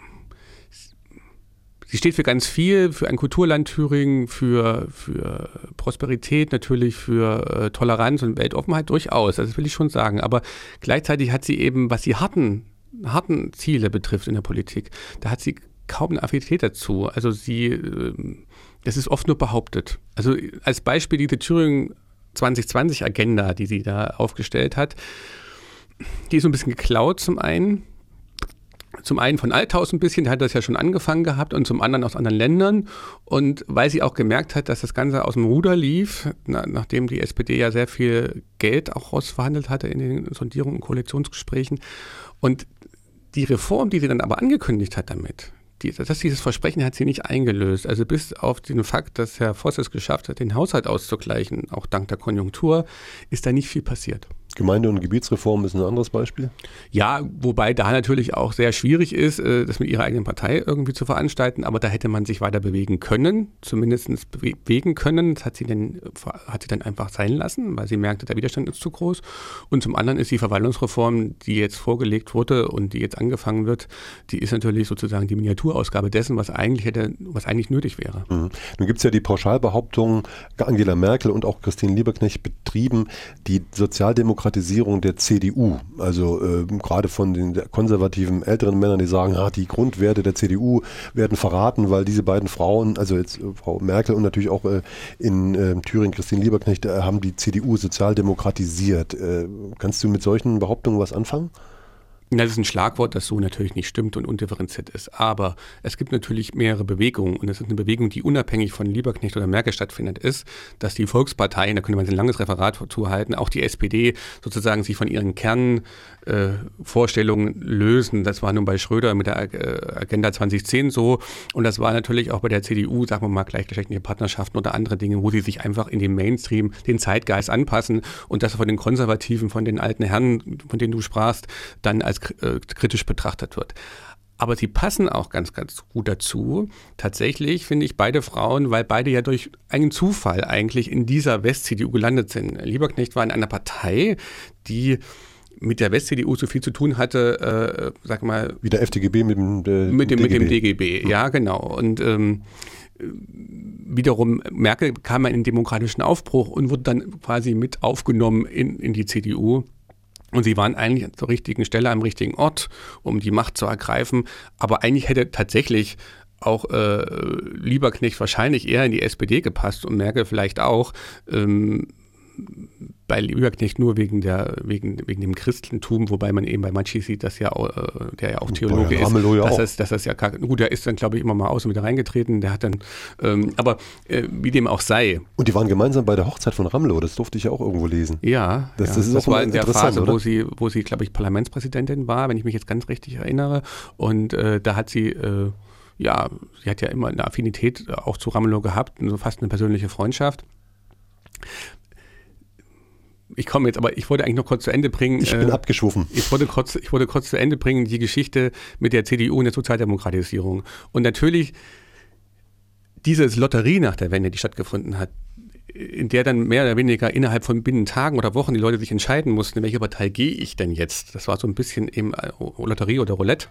Sie steht für ganz viel, für ein Kulturland Thüringen, für, für Prosperität natürlich, für äh, Toleranz und Weltoffenheit durchaus, das will ich schon sagen. Aber gleichzeitig hat sie eben, was die harten, harten Ziele betrifft in der Politik, da hat sie kaum eine Affinität dazu. Also sie, äh, das ist oft nur behauptet. Also als Beispiel diese Thüringen zwanzig zwanzig Agenda, die sie da aufgestellt hat, die ist so ein bisschen geklaut zum einen. Zum einen von Althaus ein bisschen, der hat das ja schon angefangen gehabt, und zum anderen aus anderen Ländern. Und weil sie auch gemerkt hat, dass das Ganze aus dem Ruder lief, na, nachdem die S P D ja sehr viel Geld auch rausverhandelt hatte in den Sondierungen und Koalitionsgesprächen. Und die Reform, die sie dann aber angekündigt hat damit, die, das, dieses Versprechen hat sie nicht eingelöst. Also bis auf den Fakt, dass Herr Voss es geschafft hat, den Haushalt auszugleichen, auch dank der Konjunktur, ist da nicht viel passiert. Gemeinde- und Gebietsreform ist ein anderes Beispiel? Ja, wobei da natürlich auch sehr schwierig ist, das mit ihrer eigenen Partei irgendwie zu veranstalten, aber da hätte man sich weiter bewegen können, zumindest bewegen können. Das hat sie, dann, hat sie dann einfach sein lassen, weil sie merkte, der Widerstand ist zu groß. Und zum anderen ist die Verwaltungsreform, die jetzt vorgelegt wurde und die jetzt angefangen wird, die ist natürlich sozusagen die Miniaturausgabe dessen, was eigentlich hätte, was eigentlich nötig wäre. Mhm. Nun gibt es ja die Pauschalbehauptung, Angela Merkel und auch Christine Lieberknecht betrieben die Sozialdemokratie der C D U, also äh, gerade von den konservativen älteren Männern, die sagen, ah, die Grundwerte der C D U werden verraten, weil diese beiden Frauen, also jetzt äh, Frau Merkel und natürlich auch äh, in äh, Thüringen Christine Lieberknecht, äh, haben die C D U sozialdemokratisiert. Äh, kannst du mit solchen Behauptungen was anfangen? Das ist ein Schlagwort, das so natürlich nicht stimmt und undifferenziert ist. Aber es gibt natürlich mehrere Bewegungen. Und es ist eine Bewegung, die unabhängig von Lieberknecht oder Merkel stattfindet, ist, dass die Volksparteien, da könnte man ein langes Referat zuhalten, auch die S P D sozusagen sich von ihren Kernvorstellungen äh, lösen. Das war nun bei Schröder mit der äh, Agenda zwanzig zehn so. Und das war natürlich auch bei der C D U, sagen wir mal, gleichgeschlechtliche Partnerschaften oder andere Dinge, wo sie sich einfach in den Mainstream, den Zeitgeist anpassen und das von den Konservativen, von den alten Herren, von denen du sprachst, dann als kritisch betrachtet wird. Aber sie passen auch ganz, ganz gut dazu. Tatsächlich finde ich beide Frauen, weil beide ja durch einen Zufall eigentlich in dieser West-C D U gelandet sind. Lieberknecht war in einer Partei, die mit der West-C D U so viel zu tun hatte, äh, sag mal. Wie der F D G B mit dem, äh, mit dem D G B. Mit dem D G B, ja genau. Und ähm, wiederum, Merkel kam in den demokratischen Aufbruch und wurde dann quasi mit aufgenommen in, in die C D U. Und sie waren eigentlich zur richtigen Stelle am richtigen Ort, um die Macht zu ergreifen. Aber eigentlich hätte tatsächlich auch äh, Lieberknecht wahrscheinlich eher in die S P D gepasst und Merkel vielleicht auch. Ähm, bei Lieberknecht nur wegen der wegen wegen dem Christentum, wobei man eben bei Manchi sieht, dass ja auch, äh, der ja auch Theologe ist, ja dass auch. das, dass das ja gut, der ist dann glaube ich immer mal aus und wieder reingetreten, der hat dann, ähm, aber äh, wie dem auch sei. Und die waren gemeinsam bei der Hochzeit von Ramelow, das durfte ich ja auch irgendwo lesen. Ja, das, ja, das, ist das auch war in der Phase, oder? wo sie, wo sie glaube ich Parlamentspräsidentin war, wenn ich mich jetzt ganz richtig erinnere, und äh, da hat sie äh, ja, sie hat ja immer eine Affinität auch zu Ramelow gehabt, so fast eine persönliche Freundschaft. Ich komme jetzt, aber ich wollte eigentlich noch kurz zu Ende bringen. Ich bin äh, abgeschwuffen. Ich wollte, kurz, ich wollte kurz zu Ende bringen, die Geschichte mit der C D U und der Sozialdemokratisierung. Und natürlich diese Lotterie nach der Wende, die stattgefunden hat, in der dann mehr oder weniger innerhalb von binnen Tagen oder Wochen die Leute sich entscheiden mussten, in welche Partei gehe ich denn jetzt? Das war so ein bisschen eben Lotterie oder Roulette.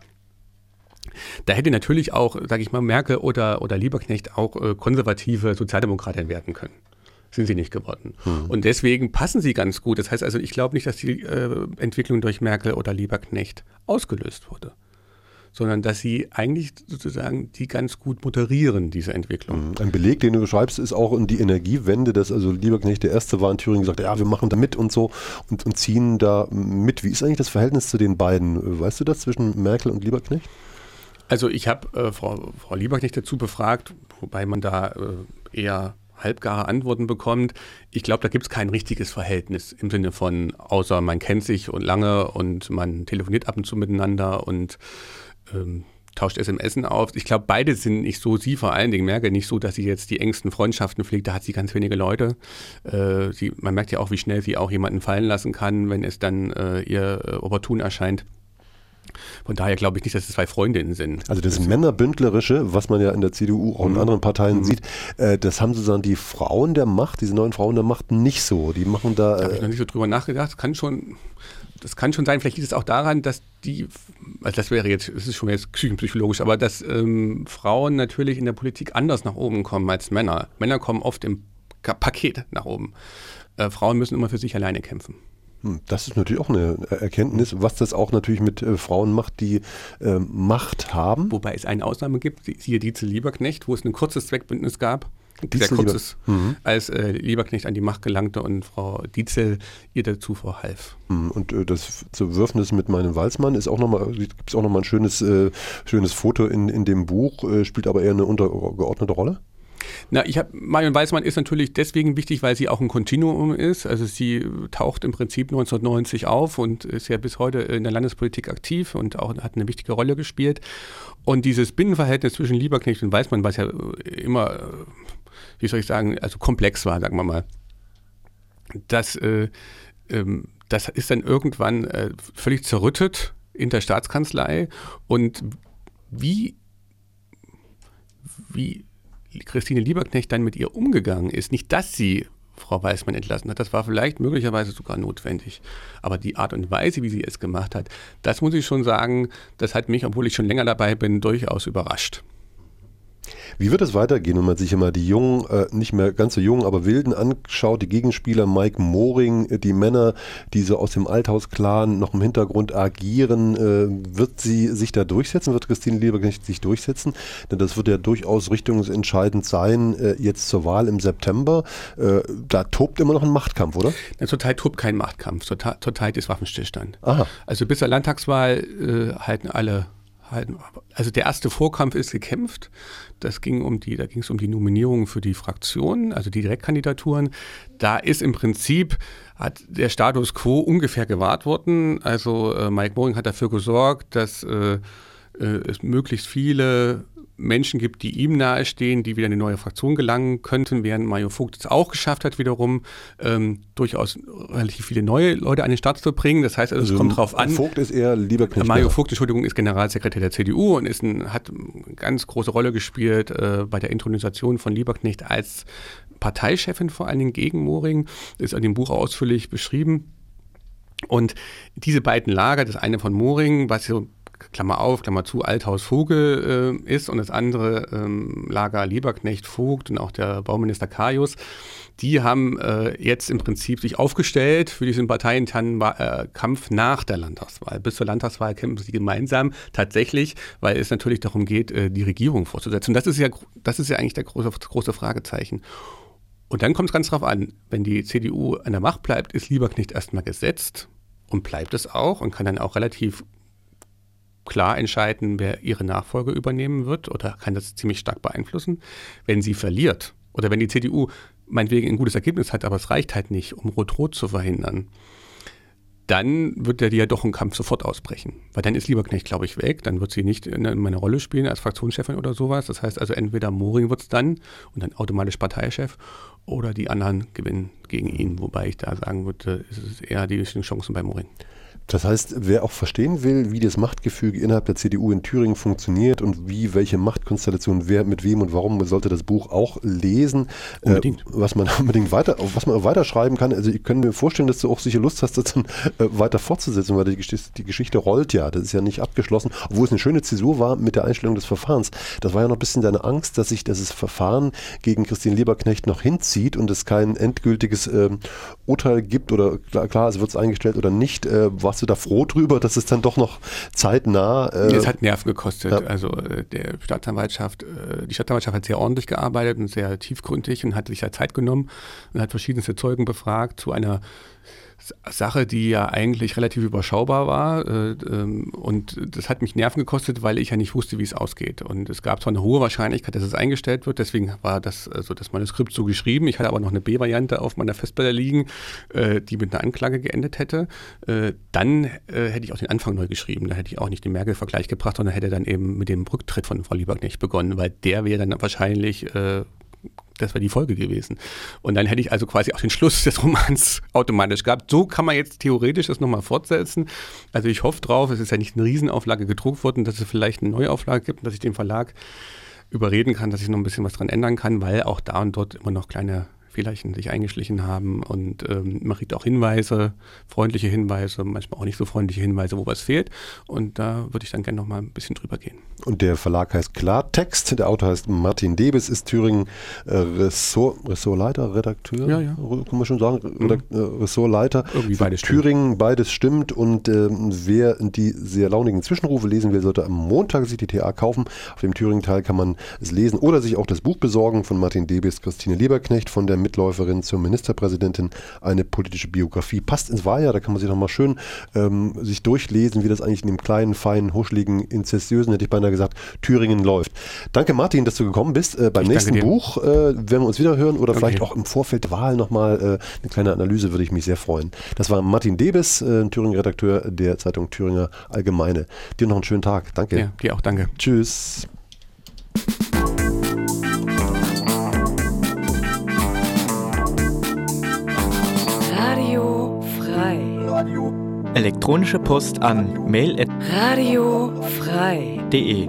Da hätte natürlich auch, sage ich mal, Merkel oder, oder Lieberknecht auch äh, konservative Sozialdemokraten werden können. Sind sie nicht geworden. Mhm. Und deswegen passen sie ganz gut. Das heißt also, ich glaube nicht, dass die äh, Entwicklung durch Merkel oder Lieberknecht ausgelöst wurde, sondern dass sie eigentlich sozusagen die ganz gut moderieren, diese Entwicklung. Ein Beleg, den du beschreibst, ist auch in die Energiewende, dass also Lieberknecht der Erste war in Thüringen, gesagt, ja, wir machen da mit und so und, und ziehen da mit. Wie ist eigentlich das Verhältnis zu den beiden? Weißt du das zwischen Merkel und Lieberknecht? Also ich habe äh, Frau, Frau Lieberknecht dazu befragt, wobei man da äh, eher halbgare Antworten bekommt. Ich glaube, da gibt es kein richtiges Verhältnis im Sinne von, außer man kennt sich und lange und man telefoniert ab und zu miteinander und ähm, tauscht S M S auf. Ich glaube, beide sind nicht so, sie vor allen Dingen, Merkel nicht so, dass sie jetzt die engsten Freundschaften pflegt, da hat sie ganz wenige Leute. Äh, sie, man merkt ja auch, wie schnell sie auch jemanden fallen lassen kann, wenn es dann äh, ihr äh, opportun erscheint. Von daher glaube ich nicht, dass es zwei Freundinnen sind. Also das Männerbündlerische, was man ja in der C D U auch in mhm. anderen Parteien mhm. sieht, äh, das haben sozusagen die Frauen der Macht, diese neuen Frauen der Macht nicht so. Die machen da... Da habe ich noch nicht so drüber nachgedacht. Das kann schon, das kann schon sein. Vielleicht liegt es auch daran, dass die, also das wäre jetzt, das ist schon jetzt psychologisch, aber dass ähm, Frauen natürlich in der Politik anders nach oben kommen als Männer. Männer kommen oft im Paket nach oben. Äh, Frauen müssen immer für sich alleine kämpfen. Das ist natürlich auch eine Erkenntnis, was das auch natürlich mit äh, Frauen macht, die äh, Macht haben. Wobei es eine Ausnahme gibt, siehe Dietzel Lieberknecht, wo es ein kurzes Zweckbündnis gab, sehr kurzes, mhm. als äh, Lieberknecht an die Macht gelangte und Frau Dietzel ihr dazu verhalf. Und äh, das Zerwürfnis mit meinem Walsmann ist auch nochmal, gibt es auch nochmal ein schönes, äh, schönes Foto in, in dem Buch, äh, spielt aber eher eine untergeordnete Rolle. Na, ich habe Marion Walsmann ist natürlich deswegen wichtig, weil sie auch ein Kontinuum ist. Also sie taucht im Prinzip neunzehnhundertneunzig auf und ist ja bis heute in der Landespolitik aktiv und auch hat eine wichtige Rolle gespielt. Und dieses Binnenverhältnis zwischen Lieberknecht und Walsmann, was ja immer, wie soll ich sagen, also komplex war, sagen wir mal, das, äh, ähm, das ist dann irgendwann äh, völlig zerrüttet in der Staatskanzlei. Und wie, wie Christine Lieberknecht dann mit ihr umgegangen ist, nicht, dass sie Frau Walsmann entlassen hat, das war vielleicht möglicherweise sogar notwendig, aber die Art und Weise, wie sie es gemacht hat, das muss ich schon sagen, das hat mich, obwohl ich schon länger dabei bin, durchaus überrascht. Wie wird es weitergehen, wenn man sich immer die jungen, äh, nicht mehr ganz so jungen, aber wilden anschaut, die Gegenspieler Mike Moring, die Männer, die so aus dem Althaus-Clan noch im Hintergrund agieren, äh, wird sie sich da durchsetzen, wird Christine Lieberknecht sich durchsetzen? Denn das wird ja durchaus richtungsentscheidend sein, äh, jetzt zur Wahl im September. Äh, da tobt immer noch ein Machtkampf, oder? Na, zurzeit tobt kein Machtkampf, zurzeit, zurzeit ist Waffenstillstand. Aha. Also bis zur Landtagswahl äh, halten alle Also der erste Vorkampf ist gekämpft. Das ging um die, da ging es um die Nominierungen für die Fraktionen, also die Direktkandidaturen. Da ist im Prinzip, hat der Status quo ungefähr gewahrt worden. Also äh, Mike Moring hat dafür gesorgt, dass äh, äh, es möglichst viele Menschen gibt, die ihm nahestehen, die wieder in eine neue Fraktion gelangen könnten, während Mario Vogt es auch geschafft hat, wiederum ähm, durchaus relativ viele neue Leute an den Start zu bringen. Das heißt, also, also es kommt drauf an. Vogt ist eher Lieberknecht. Mario Vogt, Entschuldigung, ist Generalsekretär der C D U und ist ein, hat eine ganz große Rolle gespielt äh, bei der Intronisation von Lieberknecht als Parteichefin, vor allen Dingen gegen Moring. Das ist in dem Buch ausführlich beschrieben. Und diese beiden Lager, das eine von Moring, was so Klammer auf, Klammer zu, Althaus Vogel äh, ist und das andere ähm, Lager Lieberknecht Vogt und auch der Bauminister Cajus, die haben äh, jetzt im Prinzip sich aufgestellt für diesen parteiinternen äh, Kampf nach der Landtagswahl. Bis zur Landtagswahl kämpfen sie gemeinsam tatsächlich, weil es natürlich darum geht, äh, die Regierung fortzusetzen. Und das ist ja, das ist ja eigentlich der große, große Fragezeichen. Und dann kommt es ganz drauf an, wenn die C D U an der Macht bleibt, ist Lieberknecht erstmal gesetzt und bleibt es auch und kann dann auch relativ klar entscheiden, wer ihre Nachfolge übernehmen wird oder kann das ziemlich stark beeinflussen. Wenn sie verliert oder wenn die C D U meinetwegen ein gutes Ergebnis hat, aber es reicht halt nicht, um Rot-Rot zu verhindern, dann wird der Diadochen-Kampf sofort ausbrechen. Weil dann ist Lieberknecht, glaube ich, weg. Dann wird sie nicht in eine Rolle spielen als Fraktionschefin oder sowas. Das heißt also, entweder Moring wird es dann und dann automatisch Parteichef oder die anderen gewinnen gegen ihn. Wobei ich da sagen würde, es ist eher die Chancen bei Moring. Das heißt, wer auch verstehen will, wie das Machtgefüge innerhalb der C D U in Thüringen funktioniert und wie, welche Machtkonstellation wer mit wem und warum, sollte das Buch auch lesen. Unbedingt. Äh, was man unbedingt weiter, was man weiterschreiben kann. Also ich kann mir vorstellen, dass du auch sicher Lust hast, das dann äh, weiter fortzusetzen, weil die Geschichte, die Geschichte rollt ja. Das ist ja nicht abgeschlossen, obwohl es eine schöne Zäsur war mit der Einstellung des Verfahrens. Das war ja noch ein bisschen deine Angst, dass sich das Verfahren gegen Christine Lieberknecht noch hinzieht und es kein endgültiges äh, Urteil gibt oder klar, klar es wird es eingestellt oder nicht. Äh, warst du da froh drüber, dass es dann doch noch zeitnah... Äh, es hat Nerven gekostet. Ja. Also äh, der Staatsanwaltschaft, äh, die Staatsanwaltschaft hat sehr ordentlich gearbeitet und sehr tiefgründig und hat sich halt Zeit genommen und hat verschiedenste Zeugen befragt zu einer Sache, die ja eigentlich relativ überschaubar war äh, ähm, und das hat mich Nerven gekostet, weil ich ja nicht wusste, wie es ausgeht. Und es gab zwar eine hohe Wahrscheinlichkeit, dass es eingestellt wird, deswegen war das, also das Manuskript so geschrieben. Ich hatte aber noch eine B-Variante auf meiner Festplatte liegen, äh, die mit einer Anklage geendet hätte. Äh, dann äh, hätte ich auch den Anfang neu geschrieben. Da hätte ich auch nicht den Merkel-Vergleich gebracht, sondern hätte dann eben mit dem Rücktritt von Frau Lieberknecht begonnen, weil der wäre dann wahrscheinlich... Äh, Das wäre die Folge gewesen. Und dann hätte ich also quasi auch den Schluss des Romans automatisch gehabt. So kann man jetzt theoretisch das nochmal fortsetzen. Also ich hoffe drauf, es ist ja nicht eine Riesenauflage gedruckt worden, dass es vielleicht eine Neuauflage gibt und dass ich den Verlag überreden kann, dass ich noch ein bisschen was dran ändern kann, weil auch da und dort immer noch kleine Fehlerchen sich eingeschlichen haben und ähm, man kriegt auch Hinweise, freundliche Hinweise, manchmal auch nicht so freundliche Hinweise, wo was fehlt und da würde ich dann gerne noch mal ein bisschen drüber gehen. Und der Verlag heißt Klartext, der Autor heißt Martin Debes, ist Thüringen äh, Ressort, Ressortleiter, Redakteur, ja, ja. kann man schon sagen, Redak- mhm. Ressortleiter. Irgendwie beides Thüringen, stimmt. beides stimmt und äh, wer die sehr launigen Zwischenrufe lesen will, sollte am Montag sich die T A kaufen. Auf dem Thüringen-Teil kann man es lesen oder sich auch das Buch besorgen von Martin Debes, Christine Lieberknecht, von der Mitläuferin zur Ministerpräsidentin, eine politische Biografie. Passt ins Wahljahr, da kann man sich nochmal schön ähm, sich durchlesen, wie das eigentlich in dem kleinen, feinen, huscheligen, inzestiösen, hätte ich beinahe gesagt, Thüringen läuft. Danke Martin, dass du gekommen bist. Äh, beim ich nächsten Buch äh, werden wir uns wieder hören oder okay. vielleicht auch im Vorfeld der Wahl nochmal äh, eine kleine Analyse, würde ich mich sehr freuen. Das war Martin Debes, äh, Thüringen-Redakteur der Zeitung Thüringer Allgemeine. Dir noch einen schönen Tag. Danke. Ja, dir auch, danke. Tschüss. Radio frei. Radio. Elektronische Post an mail at radiofrei punkt de.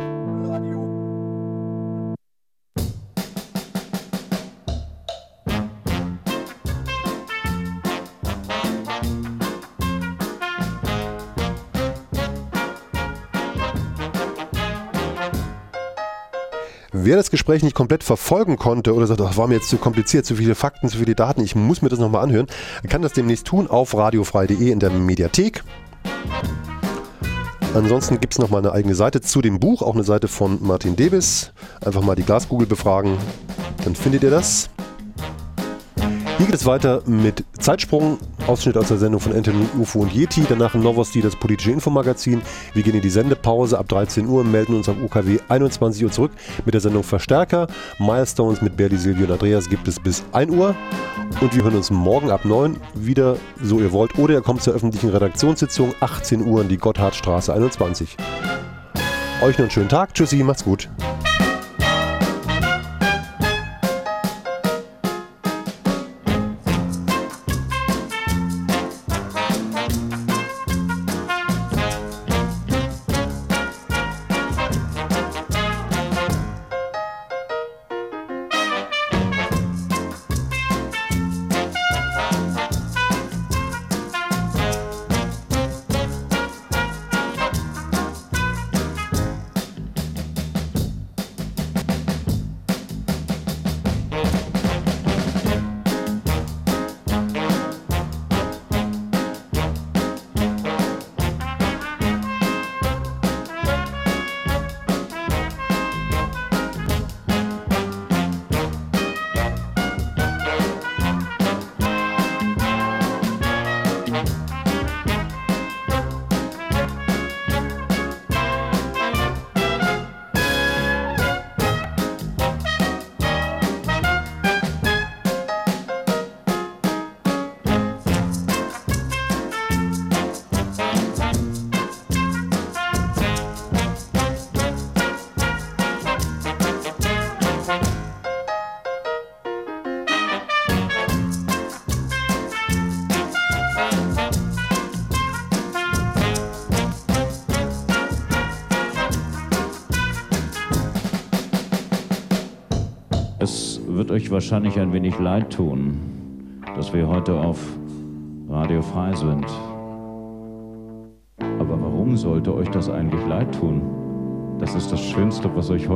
Wer das Gespräch nicht komplett verfolgen konnte oder sagt, das war mir jetzt zu kompliziert, zu viele Fakten, zu viele Daten, ich muss mir das nochmal anhören, kann das demnächst tun auf radiofrei punkt de in der Mediathek. Ansonsten gibt es nochmal eine eigene Seite zu dem Buch, auch eine Seite von Martin Debes. Einfach mal die Glaskugel befragen, dann findet ihr das. Hier geht es weiter mit Zeitsprung, Ausschnitt aus der Sendung von Anthony, U F O und Yeti, danach Novosti, das politische Infomagazin. Wir gehen in die Sendepause ab dreizehn Uhr, melden uns auf U K W einundzwanzig Uhr zurück mit der Sendung Verstärker. Milestones mit Berli, Silvio und Andreas gibt es bis ein Uhr. Und wir hören uns morgen ab neun wieder, so ihr wollt. Oder ihr kommt zur öffentlichen Redaktionssitzung, achtzehn Uhr in die Gotthardstraße einundzwanzig. Euch noch einen schönen Tag. Tschüssi, macht's gut. wird euch wahrscheinlich ein wenig leid tun, dass wir heute auf Radio Frei sind. Aber warum sollte euch das eigentlich leid tun? Das ist das Schönste, was euch heute